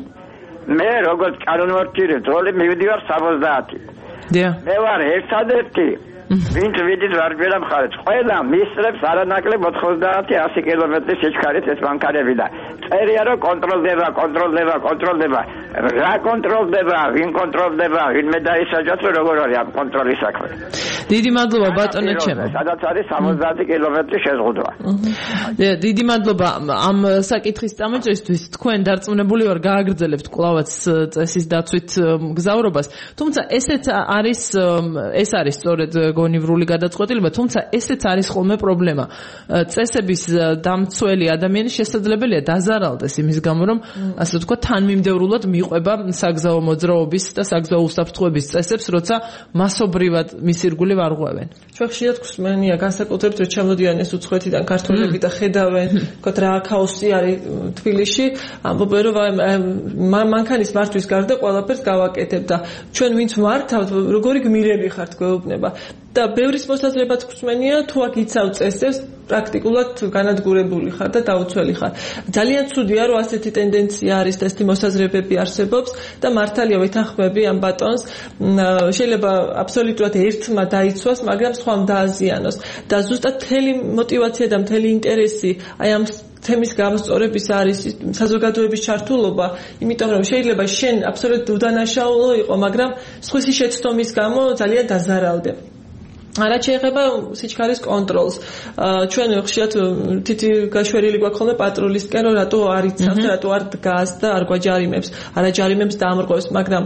მე როგორც კანონმორჩილე დროლი მივიდივარ სამოცდაათი. მე ვარ ერთადერთი ვინც ვიდით ვარჯერა მხარეთ. ყველა მისწრებს არანაკლებ ოთხმოცდაათი ასი კილომეტრის სიჩქარით ეს მანქანები და წერია რომ კონტროლდება, კონტროლდება, კონტროლდება. რა კონტროლდება, ვინ კონტროლდება, ვინმე დაისაჯოთ რომ როგორ არის ამ კონტროლის საქმე. დიდი მადლობა ბატონო ჩემო. სადაც არის სამოცდაათი კილომეტრი შეზღუდვა. დიდი მადლობა ამ საკითხის წამოჭრისთვის. თქვენ დარწმუნებული ვარ გააგრძელებთ კვლავაც წესის დაცვით მგზავრობას. თუმცა ესეც არის ეს არის სწორედ გონივრული გადაწყვეტილება, თუმცა ესეც არის ხოლმე პრობლემა. წესების დამცველი ადამიანი შესაძლებელია დაზარალდეს იმის გამო, რომ ასე ვთქვათ, თანმიმდევრულად მიყვება საგზაო მოძრაობის და საგზაო უსაფრთხოების წესებს, როცა მასობრივად მის ირგვლივ არ ღვევენ. ჩვენ ხშირად გვსმენია განსაკუთრებით რომ ჩამოდიან ეს უცხოეთიდან ქართველები და ხედავენ, ვთქვათ რა ქაოსი არის თბილისში, ამბობენ რომ მანქანის მართვის გარდა ყველაფერს გავაკეთებ და ჩვენ ვინც მართავთ, როგორი გმირები ხართ გვეუბნება. და ბევრის მოსაზრებაც გვსმენია, თუ აქ იცავ წესებს, პრაქტიკულად განადგურებული ხარ და დაუცველი ხარ. ძალიან ცუდია, რომ ასეთი ტენდენცია არის და ესეთი მოსაზრებები არსებობს და მართალია ვეთანხმები ამ ბატონს, შეიძლება აბსოლუტურად ერთმა დაიცვას, მაგრამ სხვამ დააზიანოს. და ზუსტად მთელი мотиваცია და მთელი ინტერესი აი ამ თემის გამოსწორების არის საზოგადოების ჩართულობა, იმიტომ რომ შეიძლება შენ აბსოლუტურად უდანაშაულო იყო, მაგრამ სხვისი შეცდომის გამო ძალიან დაზარალდე. არა შეიძლება სიჩქარის კონტროლს. ჩვენ ხშირად თითი გაშვერილი გვაქვს ხოლმე პატრულისკენ, რომ რატო არ იცავს, რატო არ დგას და არ გვაჯარიმებს, არა ჯარიმებს დაამრყევს, მაგრამ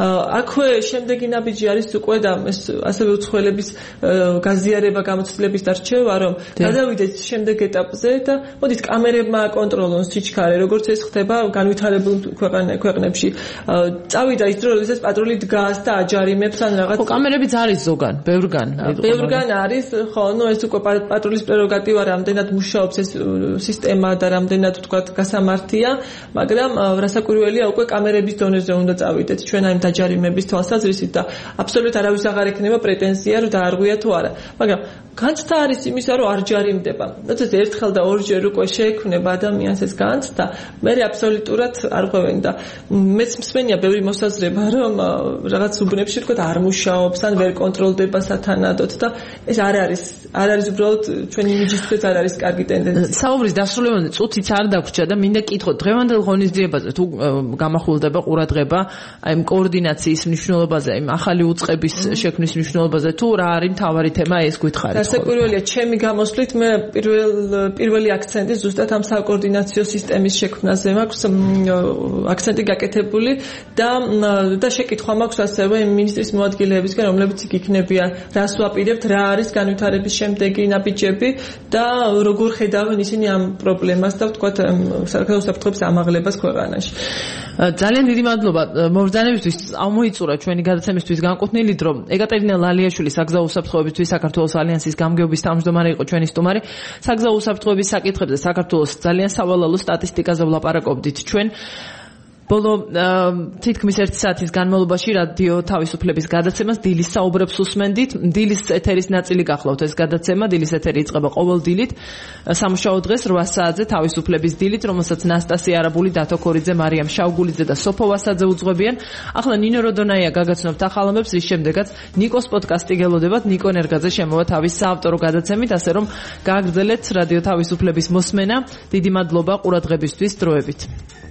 აქვე შემდეგი ნაბიჯი არის უკვე და ეს ასევე უცხოელების გაზიარება გამოცდილების დარჩევა, რომ გადავიდეთ შემდეგ ეტაპზე და მოდით კამერებმა აკონტროლონ სიჩქარე, როგორც ეს ხდება განვითარებულ ქვეყნებში. წავიდა ის დრო, როდესაც პატრული დგას და აჯარიმებს ან რაღაც. კამერებიც არის ზოგან, ბევრგან. ბევრგან არის, ხო, ნუ ეს უკვე პატრულის პრეროგატივა, რამდენად მუშაობს ეს სისტემა და რამდენად ვთქვათ გასამართია, მაგრამ რასაკვირველია უკვე კამერების დონეზე უნდა წავიდეთ ჩვენ აი დაჯარიმების თვალსაზრისით და აბსოლუტურად არავის აღარ ექნება პრეტენზია რომ დაარღვია თუ არა. მაგრამ განცდა არის იმისა, რომ არ ჯარიმდება. როდესაც ერთხელ და ორჯერ უკვე შეექმნება ადამიანს ეს განცდა, მე აბსოლუტურად არ ღვევენ და მეც მსმენია ბევრი მოსაზრება, რომ რაღაც უბნებში ვთქვათ არ მუშაობს ან ვერ კონტროლდება სათანადოდ და ეს არ არის არ არის უბრალოდ ჩვენი იმიჯისთვის არ არის კარგი ტენდენცია. საუბრის დასრულებამდე წუთიც არ დაგვრჩა და მინდა კითხო დღევანდელ ღონისძიებაზე თუ გამახვილდება ყურადღება აი ამ კოორდინაციის მნიშვნელობაზე, აი ახალი უწყების შექმნის მნიშვნელობაზე თუ რა არის მთავარი თემა ეს გითხარით. რასაკვირველია ჩემი გამოსვლით მე პირველ პირველი აქცენტი ზუსტად ამ საკოორდინაციო სისტემის შექმნაზე მაქვს აქცენტი გაკეთებული და და შეკითხვა მაქვს ასევე მინისტრის მოადგილეებისგან, რომლებიც იქ იქნებიან, რას ვაპირებთ, რა არის განვითარების შემდეგი ნაბიჯები და როგორ ხედავენ ისინი ამ პრობლემას და ვთქვათ საქართველოს საფრთხების ამაღლებას ქვეყანაში. ძალიან დიდი მადლობა მობრძანებისთვის. ამოიწურა ჩვენი გადაცემისთვის განკუთვნილი დრო. ეკატერინე ლალიაშვილი საგზაო უსაფრთხოებისთვის საქართველოს ალიანსის გამგეობის თავმჯდომარე იყო ჩვენი სტუმარი. საგზაო უსაფრთხოების საკითხებზე საქართველოს ძალიან სავალალო სტატისტიკაზე ვლაპარაკობდით ჩვენ. ბოლო თითქმის ერთი საათის განმავლობაში რადიო თავისუფლების გადაცემას დილის საუბრებს უსმენდით. დილის ეთერის ნაწილი გახლავთ ეს გადაცემა. დილის ეთერი იწყება ყოველ დილით. სამუშაო დღეს რვა საათზე თავისუფლების დილით, რომელსაც ნასტასია არაბული, დათო ქორიძე, მარიამ შავგულიძე და სოფო ვასაძე უძღვებიან. ახლა ნინო როდონაია გაგაცნობთ ახალ ამბებს, რის შემდეგაც ნიკოს პოდკასტი გელოდებათ. ნიკო ნერგაძე შემოვა თავის საავტორო გადაცემით, ასე რომ გააგრძელეთ რადიო თავისუფლების მოსმენა. დიდი მადლობა ყურადღებისთვის, დროებით.